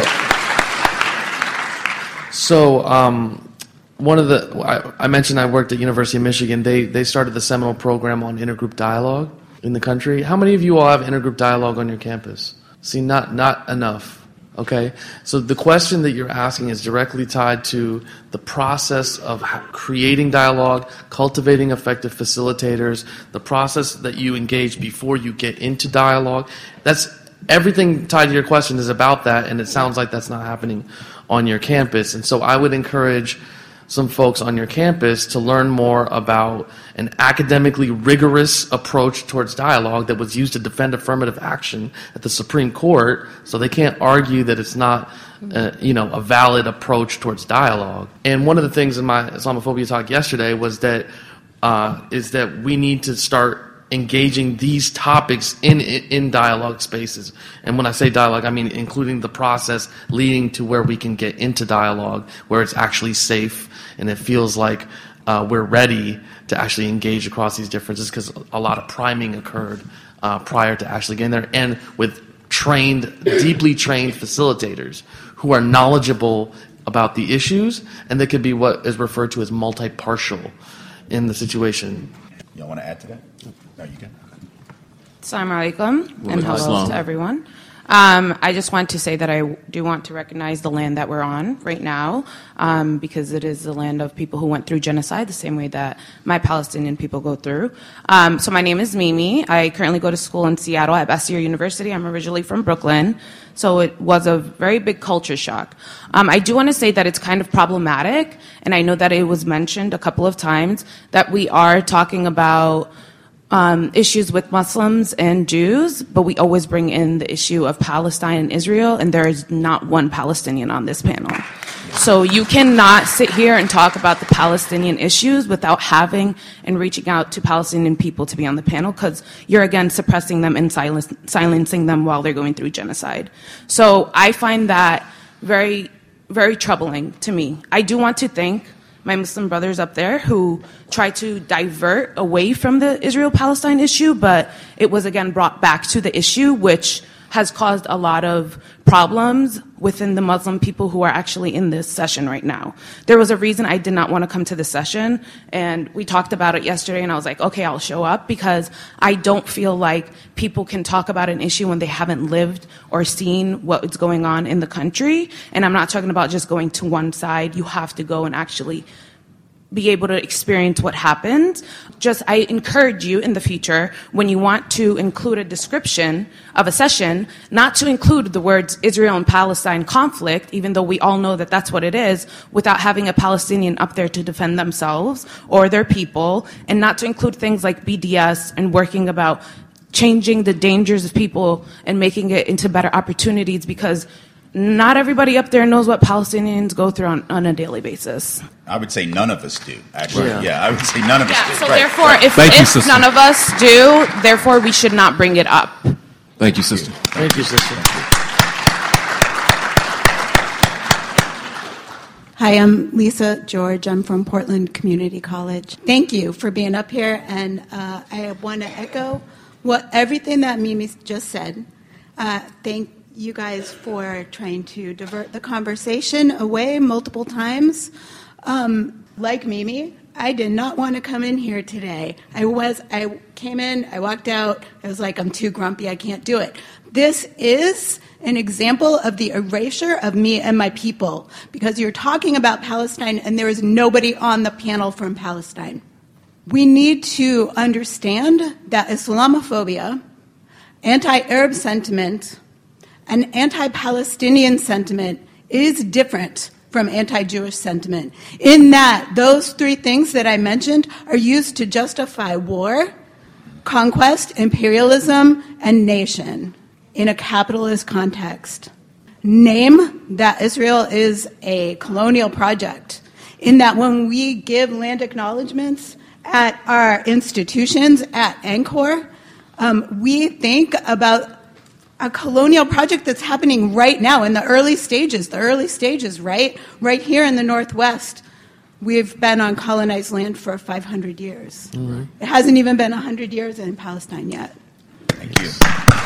so um, one of the, I, I mentioned I worked at University of Michigan. They they started the seminal program on intergroup dialogue in the country. How many of you all have intergroup dialogue on your campus? See, not not enough. Okay, so the question that you're asking is directly tied to the process of creating dialogue, cultivating effective facilitators, the process that you engage before you get into dialogue. That's everything tied to your question is about that, and it sounds like that's not happening on your campus. And so I would encourage some folks on your campus to learn more about an academically rigorous approach towards dialogue that was used to defend affirmative action at the Supreme Court, so they can't argue that it's not uh, you know, a valid approach towards dialogue. And one of the things in my Islamophobia talk yesterday was that uh, is that we need to start engaging these topics in in dialogue spaces. And when I say dialogue, I mean including the process leading to where we can get into dialogue, where it's actually safe and it feels like uh, we're ready to actually engage across these differences, because a lot of priming occurred uh, prior to actually getting there, and with trained, deeply trained facilitators who are knowledgeable about the issues, and they could be what is referred to as multi-partial in the situation. Y'all want to add to that? No, you can. Assalamu alaikum, and hello to everyone. Um, I just want to say that I do want to recognize the land that we're on right now, um, because it is the land of people who went through genocide the same way that my Palestinian people go through. Um, so my name is Mimi. I currently go to school in Seattle at Bastyr University. I'm originally from Brooklyn, so it was a very big culture shock. Um, I do want to say that it's kind of problematic, and I know that it was mentioned a couple of times, that we are talking about Um, issues with Muslims and Jews, but we always bring in the issue of Palestine and Israel, and there is not one Palestinian on this panel. So you cannot sit here and talk about the Palestinian issues without having and reaching out to Palestinian people to be on the panel, because you're, again, suppressing them and silence, silencing them while they're going through genocide. So I find that very, very troubling to me. I do want to thank my Muslim brothers up there who tried to divert away from the Israel-Palestine issue, but it was again brought back to the issue, which has caused a lot of problems within the Muslim people who are actually in this session right now. There was a reason I did not want to come to this session, and we talked about it yesterday, and I was like, okay, I'll show up, because I don't feel like people can talk about an issue when they haven't lived or seen what's going on in the country. And I'm not talking about just going to one side. You have to go and actually be able to experience what happened. Just, I encourage you in the future, when you want to include a description of a session, not to include the words Israel and Palestine conflict, even though we all know that that's what it is, without having a Palestinian up there to defend themselves or their people, and not to include things like B D S and working about changing the dangers of people and making it into better opportunities, because not everybody up there knows what Palestinians go through on, on a daily basis. I would say none of us do, actually. Yeah, yeah I would say none of us yeah, do. So right. therefore, right. if, Thank if you, none of us do, therefore we should not bring it up. Thank you, sister. Thank you, sister. Hi, I'm Lisa George. I'm from Portland Community College. Thank you for being up here, and uh, I want to echo what everything that Mimi just said. Uh, thank you guys for trying to divert the conversation away multiple times. Um, like Mimi, I did not want to come in here today. I was, I came in, I walked out, I was like, I'm too grumpy, I can't do it. This is an example of the erasure of me and my people, because you're talking about Palestine and there is nobody on the panel from Palestine. We need to understand that Islamophobia, anti-Arab sentiment, and anti-Palestinian sentiment is different from anti-Jewish sentiment, in that those three things that I mentioned are used to justify war, conquest, imperialism, and nation in a capitalist context. Name that Israel is a colonial project, in that when we give land acknowledgements at our institutions, at Angkor, um, we think about a colonial project that's happening right now in the early stages, the early stages, right? Right here in the Northwest. We've been on colonized land for five hundred years. Mm-hmm. It hasn't even been one hundred years in Palestine yet. Thank you.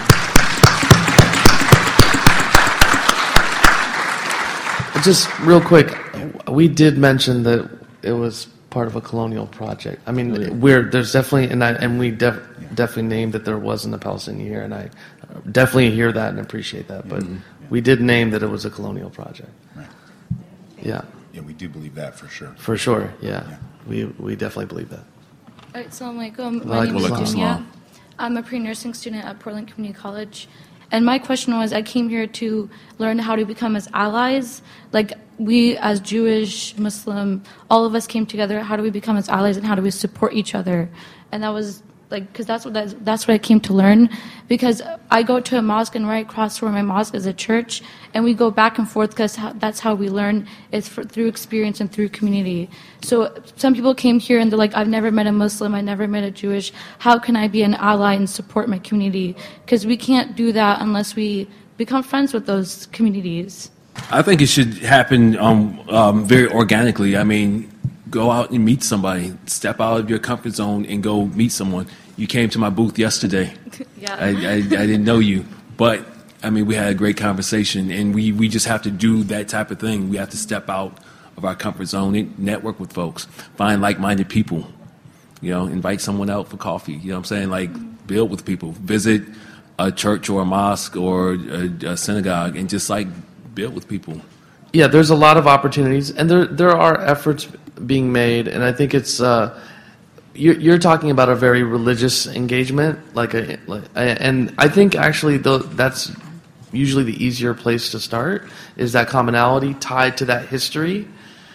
Just real quick, we did mention that it was part of a colonial project. I mean, really? we're there's definitely, and I, and we def, definitely named that there wasn't a Palestinian here, and I definitely hear that and appreciate that. But mm-hmm. we did name that it was a colonial project. Right. Yeah. Yeah, we do believe that for sure. For sure, yeah. yeah. We we definitely believe that. All right, Assalamu alaikum. My name is Dunya. I'm a pre-nursing student at Portland Community College. And my question was, I came here to learn how to become as allies. Like, we as Jewish, Muslim, all of us came together. How do we become as allies, and how do we support each other? And that was like, because that's what that's, that's what I came to learn. Because I go to a mosque, and right across from my mosque is a church, and we go back and forth because that's how we learn. It's for, through experience and through community. So some people came here and they're like, I've never met a Muslim, I never met a Jewish. How can I be an ally and support my community? Because we can't do that unless we become friends with those communities. I think it should happen um, um, very organically. I mean, go out and meet somebody. Step out of your comfort zone and go meet someone. You came to my booth yesterday. Yeah. I, I, I didn't know you, but I mean, we had a great conversation, and we, we just have to do that type of thing. We have to step out of our comfort zone and network with folks, find like-minded people, you know, invite someone out for coffee. You know what I'm saying? Like, build with people, visit a church or a mosque or a, a synagogue, and just like build with people. Yeah, there's a lot of opportunities, and there there are efforts being made, and I think it's uh, you're, you're talking about a very religious engagement, like a, like, and I think actually the, that's usually the easier place to start, is that commonality tied to that history,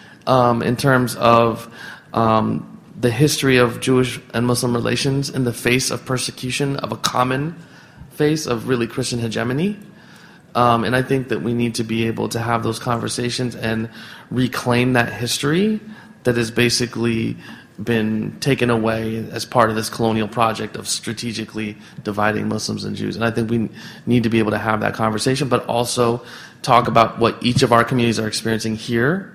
um, in terms of um, the history of Jewish and Muslim relations in the face of persecution, of a common face of really Christian hegemony. Um, and I think that we need to be able to have those conversations and reclaim that history that has basically been taken away as part of this colonial project of strategically dividing Muslims and Jews. And I think we need to be able to have that conversation, but also talk about what each of our communities are experiencing here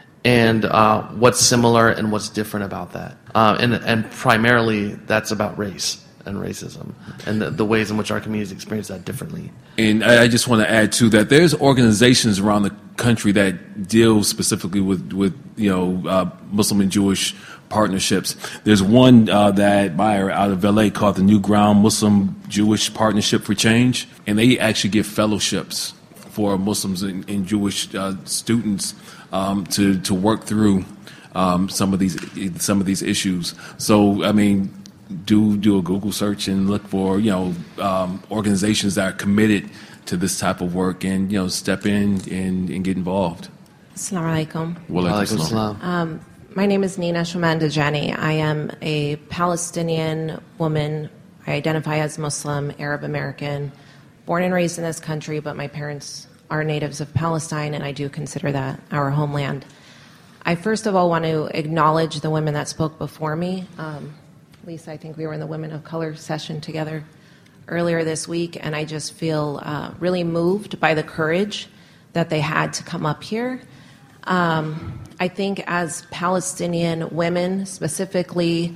and uh, what's similar and what's different about that. Uh, and, and primarily, that's about race. and racism, and the, the ways in which our communities experience that differently. And I just want to add, too, that there's organizations around the country that deal specifically with, with you know, uh, Muslim and Jewish partnerships. There's one uh, that I admire out of L A called the New Ground Muslim Jewish Partnership for Change, and they actually give fellowships for Muslims and, and Jewish uh, students um, to to work through um, some of these some of these issues. So, I mean, do do a Google search and look for you know um, organizations that are committed to this type of work, and you know step in and, and get involved. Assalamu alaikum. Wa alaikum assalam. Um, my name is Nina Shomandajani. I am a Palestinian woman. I identify as Muslim, Arab American, born and raised in this country, but my parents are natives of Palestine, and I do consider that our homeland. I first of all want to acknowledge the women that spoke before me. Um, Lisa, I think we were in the Women of Color session together earlier this week, and I just feel uh, really moved by the courage that they had to come up here. Um, I think as Palestinian women, specifically,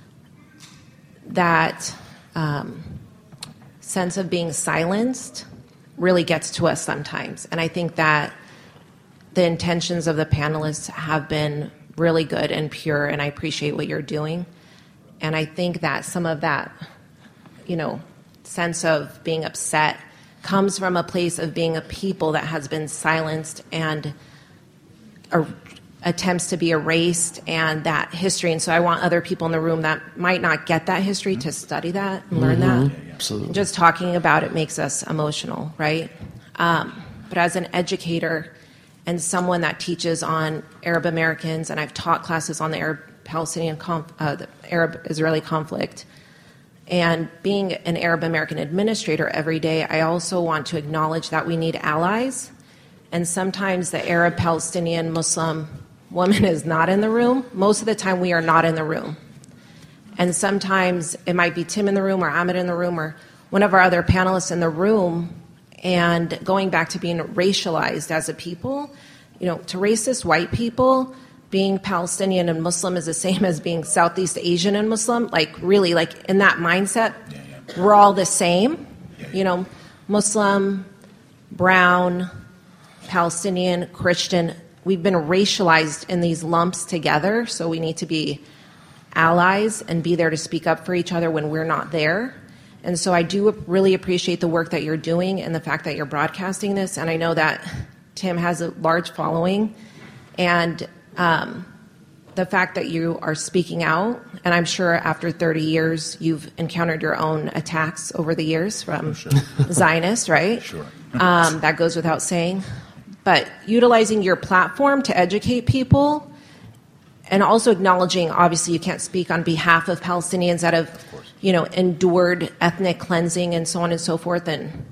that um, sense of being silenced really gets to us sometimes. And I think that the intentions of the panelists have been really good and pure, and I appreciate what you're doing. And I think that some of that, you know, sense of being upset comes from a place of being a people that has been silenced and er- attempts to be erased, and that history. And so I want other people in the room that might not get that history to study that and learn Mm-hmm. that. Absolutely. Just talking about it makes us emotional, right? Um, but as an educator and someone that teaches on Arab Americans, and I've taught classes on the Arab-Palestinian, conf- uh, the Arab-Israeli conflict, and being an Arab American administrator every day, I also want to acknowledge that we need allies. And sometimes the Arab, Palestinian, Muslim woman is not in the room. Most of the time we are not in the room. And sometimes it might be Tim in the room or Ahmed in the room or one of our other panelists in the room. And going back to being racialized as a people, you know, to racist white people, being Palestinian and Muslim is the same as being Southeast Asian and Muslim. Like, really, like, in that mindset, yeah, yeah. We're all the same. Yeah, yeah. You know, Muslim, brown, Palestinian, Christian. We've been racialized in these lumps together, so we need to be allies and be there to speak up for each other when we're not there. And so I do really appreciate the work that you're doing and the fact that you're broadcasting this. And I know that Tim has a large following, and um, the fact that you are speaking out, and I'm sure after thirty years you've encountered your own attacks over the years from sure. Zionists, right? Sure. Um, that goes without saying. But utilizing your platform to educate people, and also acknowledging, obviously you can't speak on behalf of Palestinians that have, you know, endured ethnic cleansing and so on and so forth, and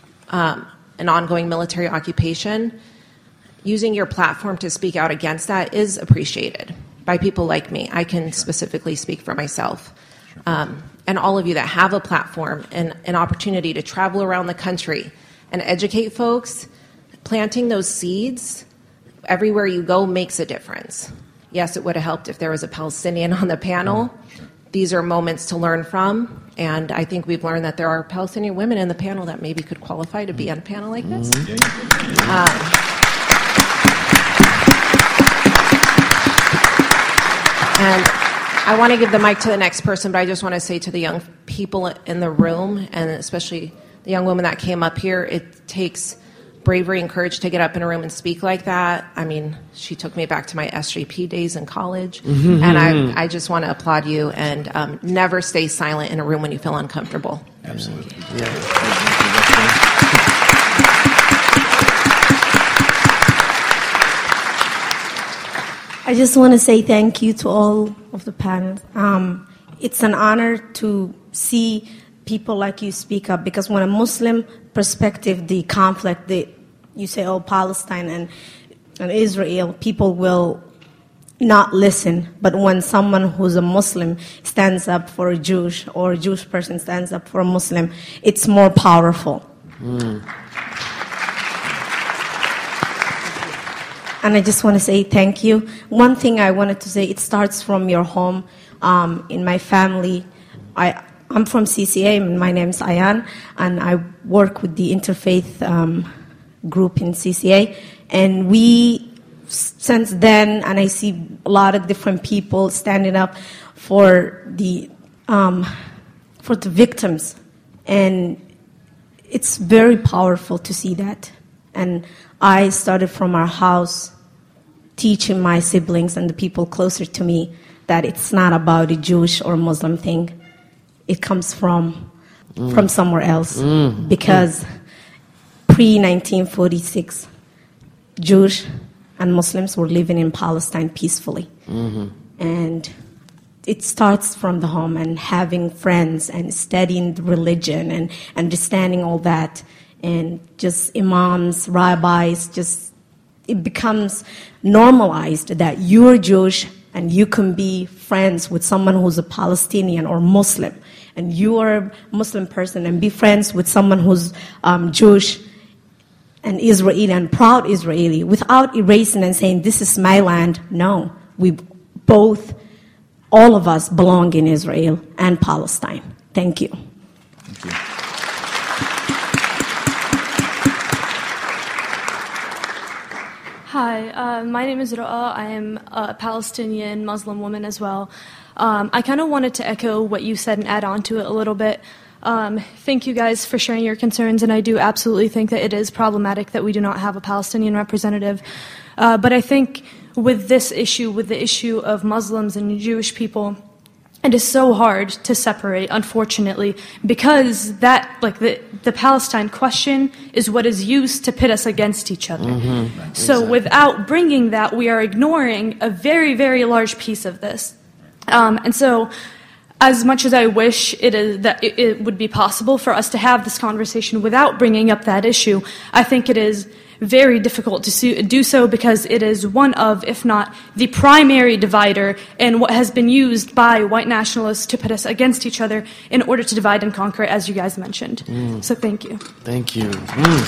um, an ongoing military occupation. Using your platform to speak out against that is appreciated by people like me. I can specifically speak for myself. Um, and all of you that have a platform and an opportunity to travel around the country and educate folks, planting those seeds everywhere you go makes a difference. Yes, it would have helped if there was a Palestinian on the panel. These are moments to learn from, and I think we've learned that there are Palestinian women in the panel that maybe could qualify to be on a panel like this. Mm-hmm. Um, and I want to give the mic to the next person, but I just want to say to the young people in the room, and especially the young woman that came up here, it takes bravery and courage to get up in a room and speak like that. I mean, she took me back to my S J P days in college, mm-hmm. and I, I just want to applaud you, and um, never stay silent in a room when you feel uncomfortable. Absolutely. Yeah. I just want to say thank you to all of the panel. Um, it's an honor to see people like you speak up, because when a Muslim perspective, the conflict, the, you say, oh, Palestine and, and Israel, people will not listen. But when someone who's a Muslim stands up for a Jewish, or a Jewish person stands up for a Muslim, it's more powerful. Mm. And I just want to say thank you. One thing I wanted to say, it starts from your home. Um, in my family, I I'm from C C A, and my name's Ayan, and I work with the interfaith um, group in C C A. And we, since then, and I see a lot of different people standing up for the um, for the victims, and it's very powerful to see that. And I started from our house, teaching my siblings and the people closer to me that it's not about a Jewish or Muslim thing. It comes from mm. from somewhere else. Mm. Because mm. pre nineteen forty-six, Jews and Muslims were living in Palestine peacefully. Mm-hmm. And it starts from the home and having friends and studying religion and understanding all that. And just imams, rabbis, just it becomes normalized that you're Jewish and you can be friends with someone who's a Palestinian or Muslim. And you are a Muslim person and be friends with someone who's um, Jewish and Israeli and proud Israeli without erasing and saying, this is my land. No, we both, all of us belong in Israel and Palestine. Thank you. Thank you. Hi, uh, my name is Ra'a. I am a Palestinian Muslim woman as well. Um, I kind of wanted to echo what you said and add on to it a little bit. Um, thank you guys for sharing your concerns, and I do absolutely think that it is problematic that we do not have a Palestinian representative. Uh, but I think with this issue, with the issue of Muslims and Jewish people, it is so hard to separate, unfortunately, because that, like the, the Palestine question is what is used to pit us against each other. Mm-hmm. Right. So exactly. Without bringing that, we are ignoring a very, very large piece of this. Um, and so, as much as I wish it is that it, it would be possible for us to have this conversation without bringing up that issue, I think it is very difficult to do so because it is one of, if not the primary divider in what has been used by white nationalists to pit us against each other in order to divide and conquer, as you guys mentioned. Mm. So thank you. Thank you. Mm.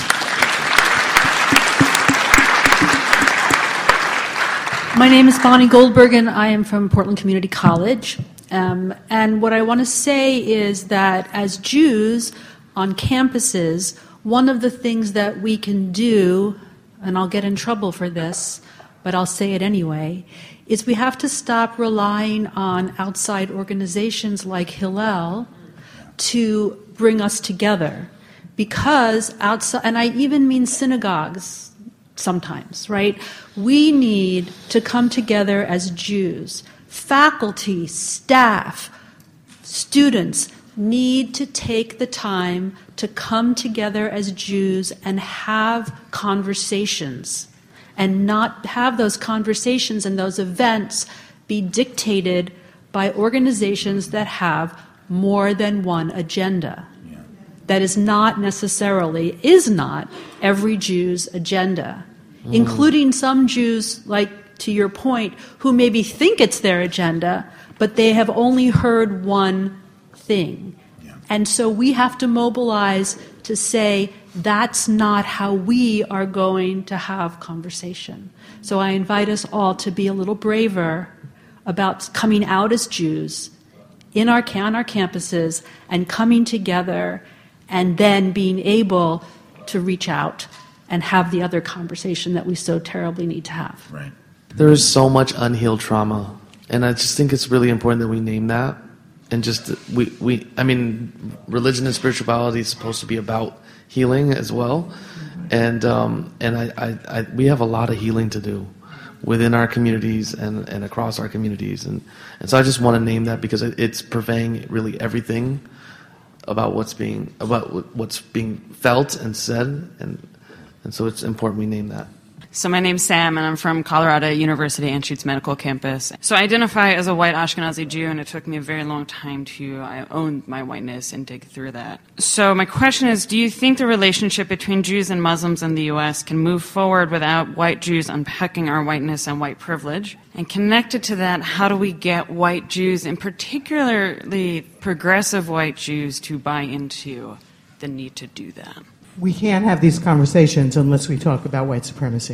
My name is Bonnie Goldberg, and I am from Portland Community College. Um, and what I want to say is that as Jews on campuses, one of the things that we can do, and I'll get in trouble for this, but I'll say it anyway, is we have to stop relying on outside organizations like Hillel to bring us together. Because outside, and I even mean synagogues sometimes, right? We need to come together as Jews. Faculty, staff, students need to take the time to come together as Jews and have conversations, and not have those conversations and those events be dictated by organizations that have more than one agenda. Yeah. That is not necessarily, is not every Jew's agenda, mm. including some Jews, like to your point, who maybe think it's their agenda, but they have only heard one thing. Yeah. And so we have to mobilize to say, that's not how we are going to have conversation. So I invite us all to be a little braver about coming out as Jews in our, on our campuses and coming together and then being able to reach out and have the other conversation that we so terribly need to have. Right. There is so much unhealed trauma, and I just think it's really important that we name that. And just, we, we I mean, religion and spirituality is supposed to be about healing as well. And um, and I, I, I, we have a lot of healing to do within our communities and, and across our communities. And, and so I just want to name that because it's purveying really everything about what's being, about what's being felt and said. And, and so it's important we name that. So my name's Sam, and I'm from Colorado University Anschutz Medical Campus. So I identify as a white Ashkenazi Jew, and it took me a very long time to I own my whiteness and dig through that. So my question is, do you think the relationship between Jews and Muslims in the U S can move forward without white Jews unpacking our whiteness and white privilege? And connected to that, how do we get white Jews, and particularly progressive white Jews, to buy into the need to do that? We can't have these conversations unless we talk about white supremacy.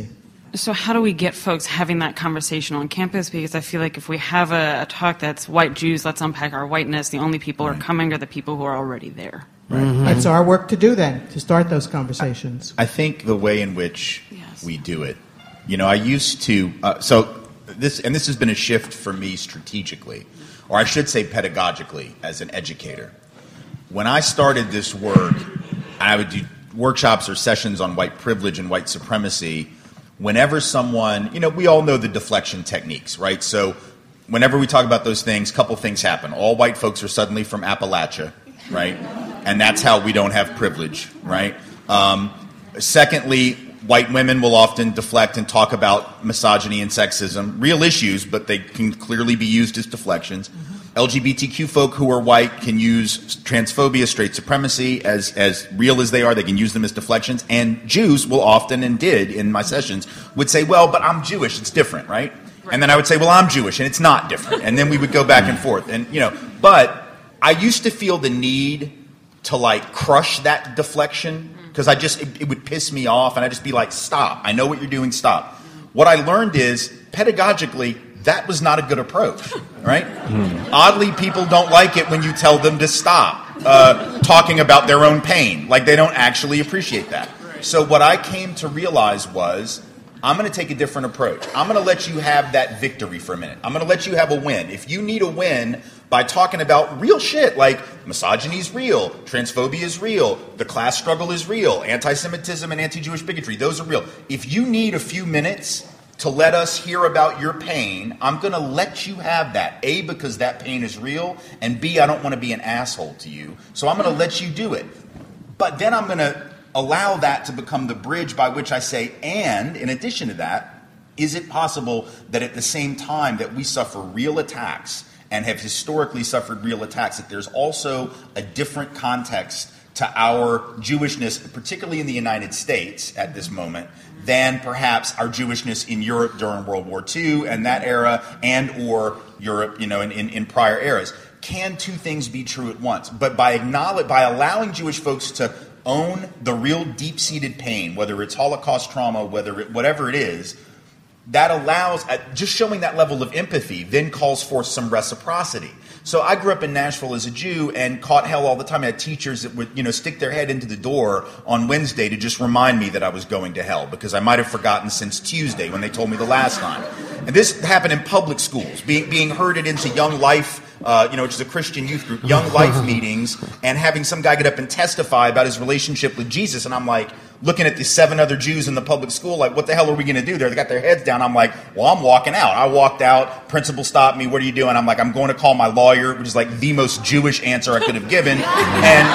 So how do we get folks having that conversation on campus? Because I feel like if we have a, a talk that's white Jews, let's unpack our whiteness, the only people who are coming are the people who are already there. Right. Mm-hmm. It's our work to do then, to start those conversations. I, I think the way in which yes. we do it, you know, I used to, uh, so this, and this has been a shift for me strategically, or I should say pedagogically as an educator. When I started this work, I would do workshops or sessions on white privilege and white supremacy. Whenever someone, you know, we all know the deflection techniques, right? So whenever we talk about those things, a couple things happen. All white folks are suddenly from Appalachia, right? And that's how we don't have privilege, right? Um, secondly, white women will often deflect and talk about misogyny and sexism, real issues, but they can clearly be used as deflections. Mm-hmm. L G B T Q folk who are white can use transphobia, straight supremacy, as, as real as they are, they can use them as deflections. And Jews will often, and did in my sessions, would say, well, but I'm Jewish, it's different, right? right? And then I would say, well, I'm Jewish, and it's not different. And then we would go back and forth. And, you know, but I used to feel the need to, like, crush that deflection, because I just, it, it would piss me off, and I'd just be like, stop, I know what you're doing, stop. What I learned is, pedagogically, that was not a good approach, right? Mm. Oddly, people don't like it when you tell them to stop uh, talking about their own pain. Like, they don't actually appreciate that. So what I came to realize was, I'm going to take a different approach. I'm going to let you have that victory for a minute. I'm going to let you have a win. If you need a win by talking about real shit, like misogyny is real, transphobia is real, the class struggle is real, anti-Semitism and anti-Jewish bigotry, those are real. If you need a few minutes to let us hear about your pain, I'm going to let you have that. A, because that pain is real, and B, I don't want to be an asshole to you, so I'm going to let you do it. But then I'm going to allow that to become the bridge by which I say, and in addition to that, is it possible that at the same time that we suffer real attacks and have historically suffered real attacks, that there's also a different context to our Jewishness, particularly in the United States at this moment, than perhaps our Jewishness in Europe during World War Two and that era, and or Europe, you know, in, in, in prior eras. Can two things be true at once? But by acknowledge, by allowing Jewish folks to own the real deep-seated pain, whether it's Holocaust trauma, whether it, whatever it is, that allows, uh, just showing that level of empathy then calls for some reciprocity. So I grew up in Nashville as a Jew and caught hell all the time. I had teachers that would, you know, stick their head into the door on Wednesday to just remind me that I was going to hell, because I might have forgotten since Tuesday when they told me the last time. And this happened in public schools, being, being herded into Young Life, uh, you know, which is a Christian youth group, Young Life meetings, and having some guy get up and testify about his relationship with Jesus. And I'm like, looking at the seven other Jews in the public school, like, what the hell are we going to do there? They got their heads down. I'm like, well, I'm walking out. I walked out. Principal stopped me. What are you doing? I'm like, I'm going to call my lawyer, which is like the most Jewish answer I could have given. And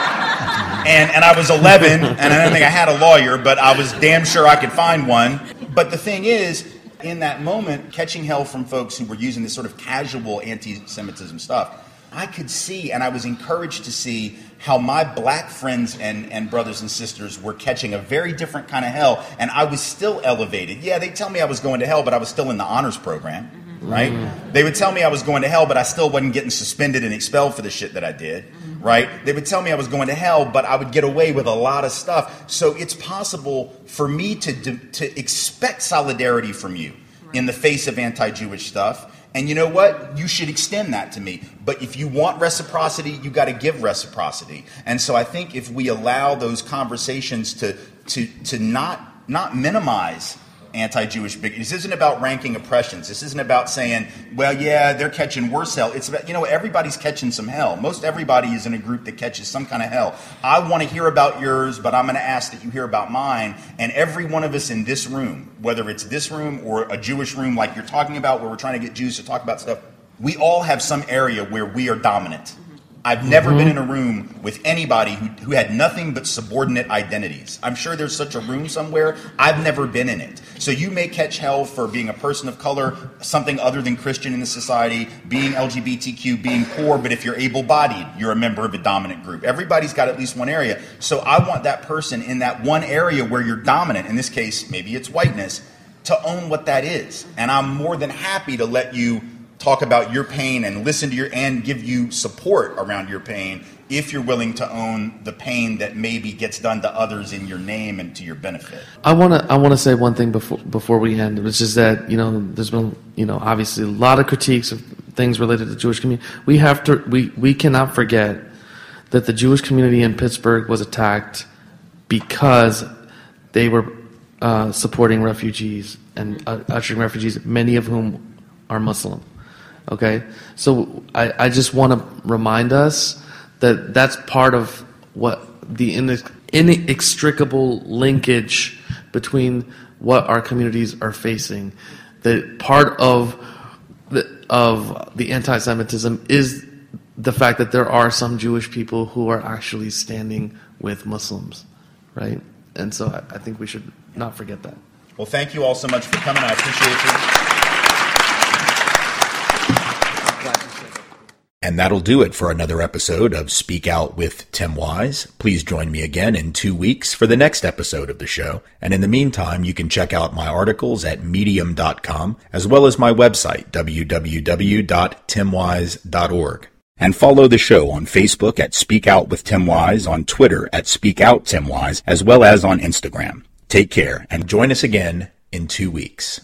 and and I was eleven, and I don't think I had a lawyer, but I was damn sure I could find one. But the thing is, in that moment, catching hell from folks who were using this sort of casual anti-Semitism stuff, I could see, and I was encouraged to see, how my black friends and, and brothers and sisters were catching a very different kind of hell, and I was still elevated. Yeah, they tell me I was going to hell, but I was still in the honors program, mm-hmm. right? Mm-hmm. They would tell me I was going to hell, but I still wasn't getting suspended and expelled for the shit that I did, mm-hmm. right? They would tell me I was going to hell, but I would get away with a lot of stuff. So it's possible for me to to expect solidarity from you right. in the face of anti-Jewish stuff. And you know what? You should extend that to me. But if you want reciprocity, you got to give reciprocity. And so I think if we allow those conversations to to to not not minimize anti-Jewish bigotry. This isn't about ranking oppressions. This isn't about saying, well, yeah, they're catching worse hell. It's about, you know, everybody's catching some hell. Most everybody is in a group that catches some kind of hell. I want to hear about yours, but I'm going to ask that you hear about mine. And every one of us in this room, whether it's this room or a Jewish room like you're talking about, where we're trying to get Jews to talk about stuff, we all have some area where we are dominant. I've never mm-hmm. been in a room with anybody who, who had nothing but subordinate identities. I'm sure there's such a room somewhere. I've never been in it. So you may catch hell for being a person of color, something other than Christian in the society, being L G B T Q, being poor, but if you're able-bodied, you're a member of a dominant group. Everybody's got at least one area. So I want that person in that one area where you're dominant, in this case, maybe it's whiteness, to own what that is. And I'm more than happy to let you talk about your pain and listen to your and give you support around your pain if you're willing to own the pain that maybe gets done to others in your name and to your benefit. I want to I want to say one thing before before we end, which is that, you know, there's been, you know, obviously a lot of critiques of things related to the Jewish community. We have to we we cannot forget that the Jewish community in Pittsburgh was attacked because they were uh, supporting refugees and uh, ushering refugees, many of whom are Muslim. Okay, so I, I just want to remind us that that's part of what the inextricable linkage between what our communities are facing. That part of the, of the anti-Semitism is the fact that there are some Jewish people who are actually standing with Muslims, right? And so I, I think we should not forget that. Well, thank you all so much for coming. I appreciate you. And that'll do it for another episode of Speak Out with Tim Wise. Please join me again in two weeks for the next episode of the show. And in the meantime, you can check out my articles at medium dot com, as well as my website, w w w dot tim wise dot org. And follow the show on Facebook at Speak Out with Tim Wise, on Twitter at Speak Out Tim Wise, as well as on Instagram. Take care, and join us again in two weeks.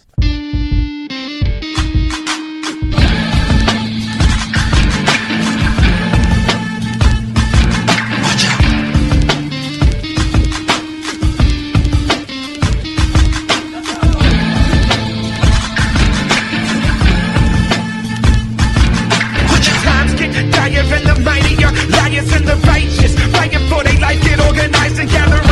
And the mighty are liars and the righteous, fighting for their life, get organized and gather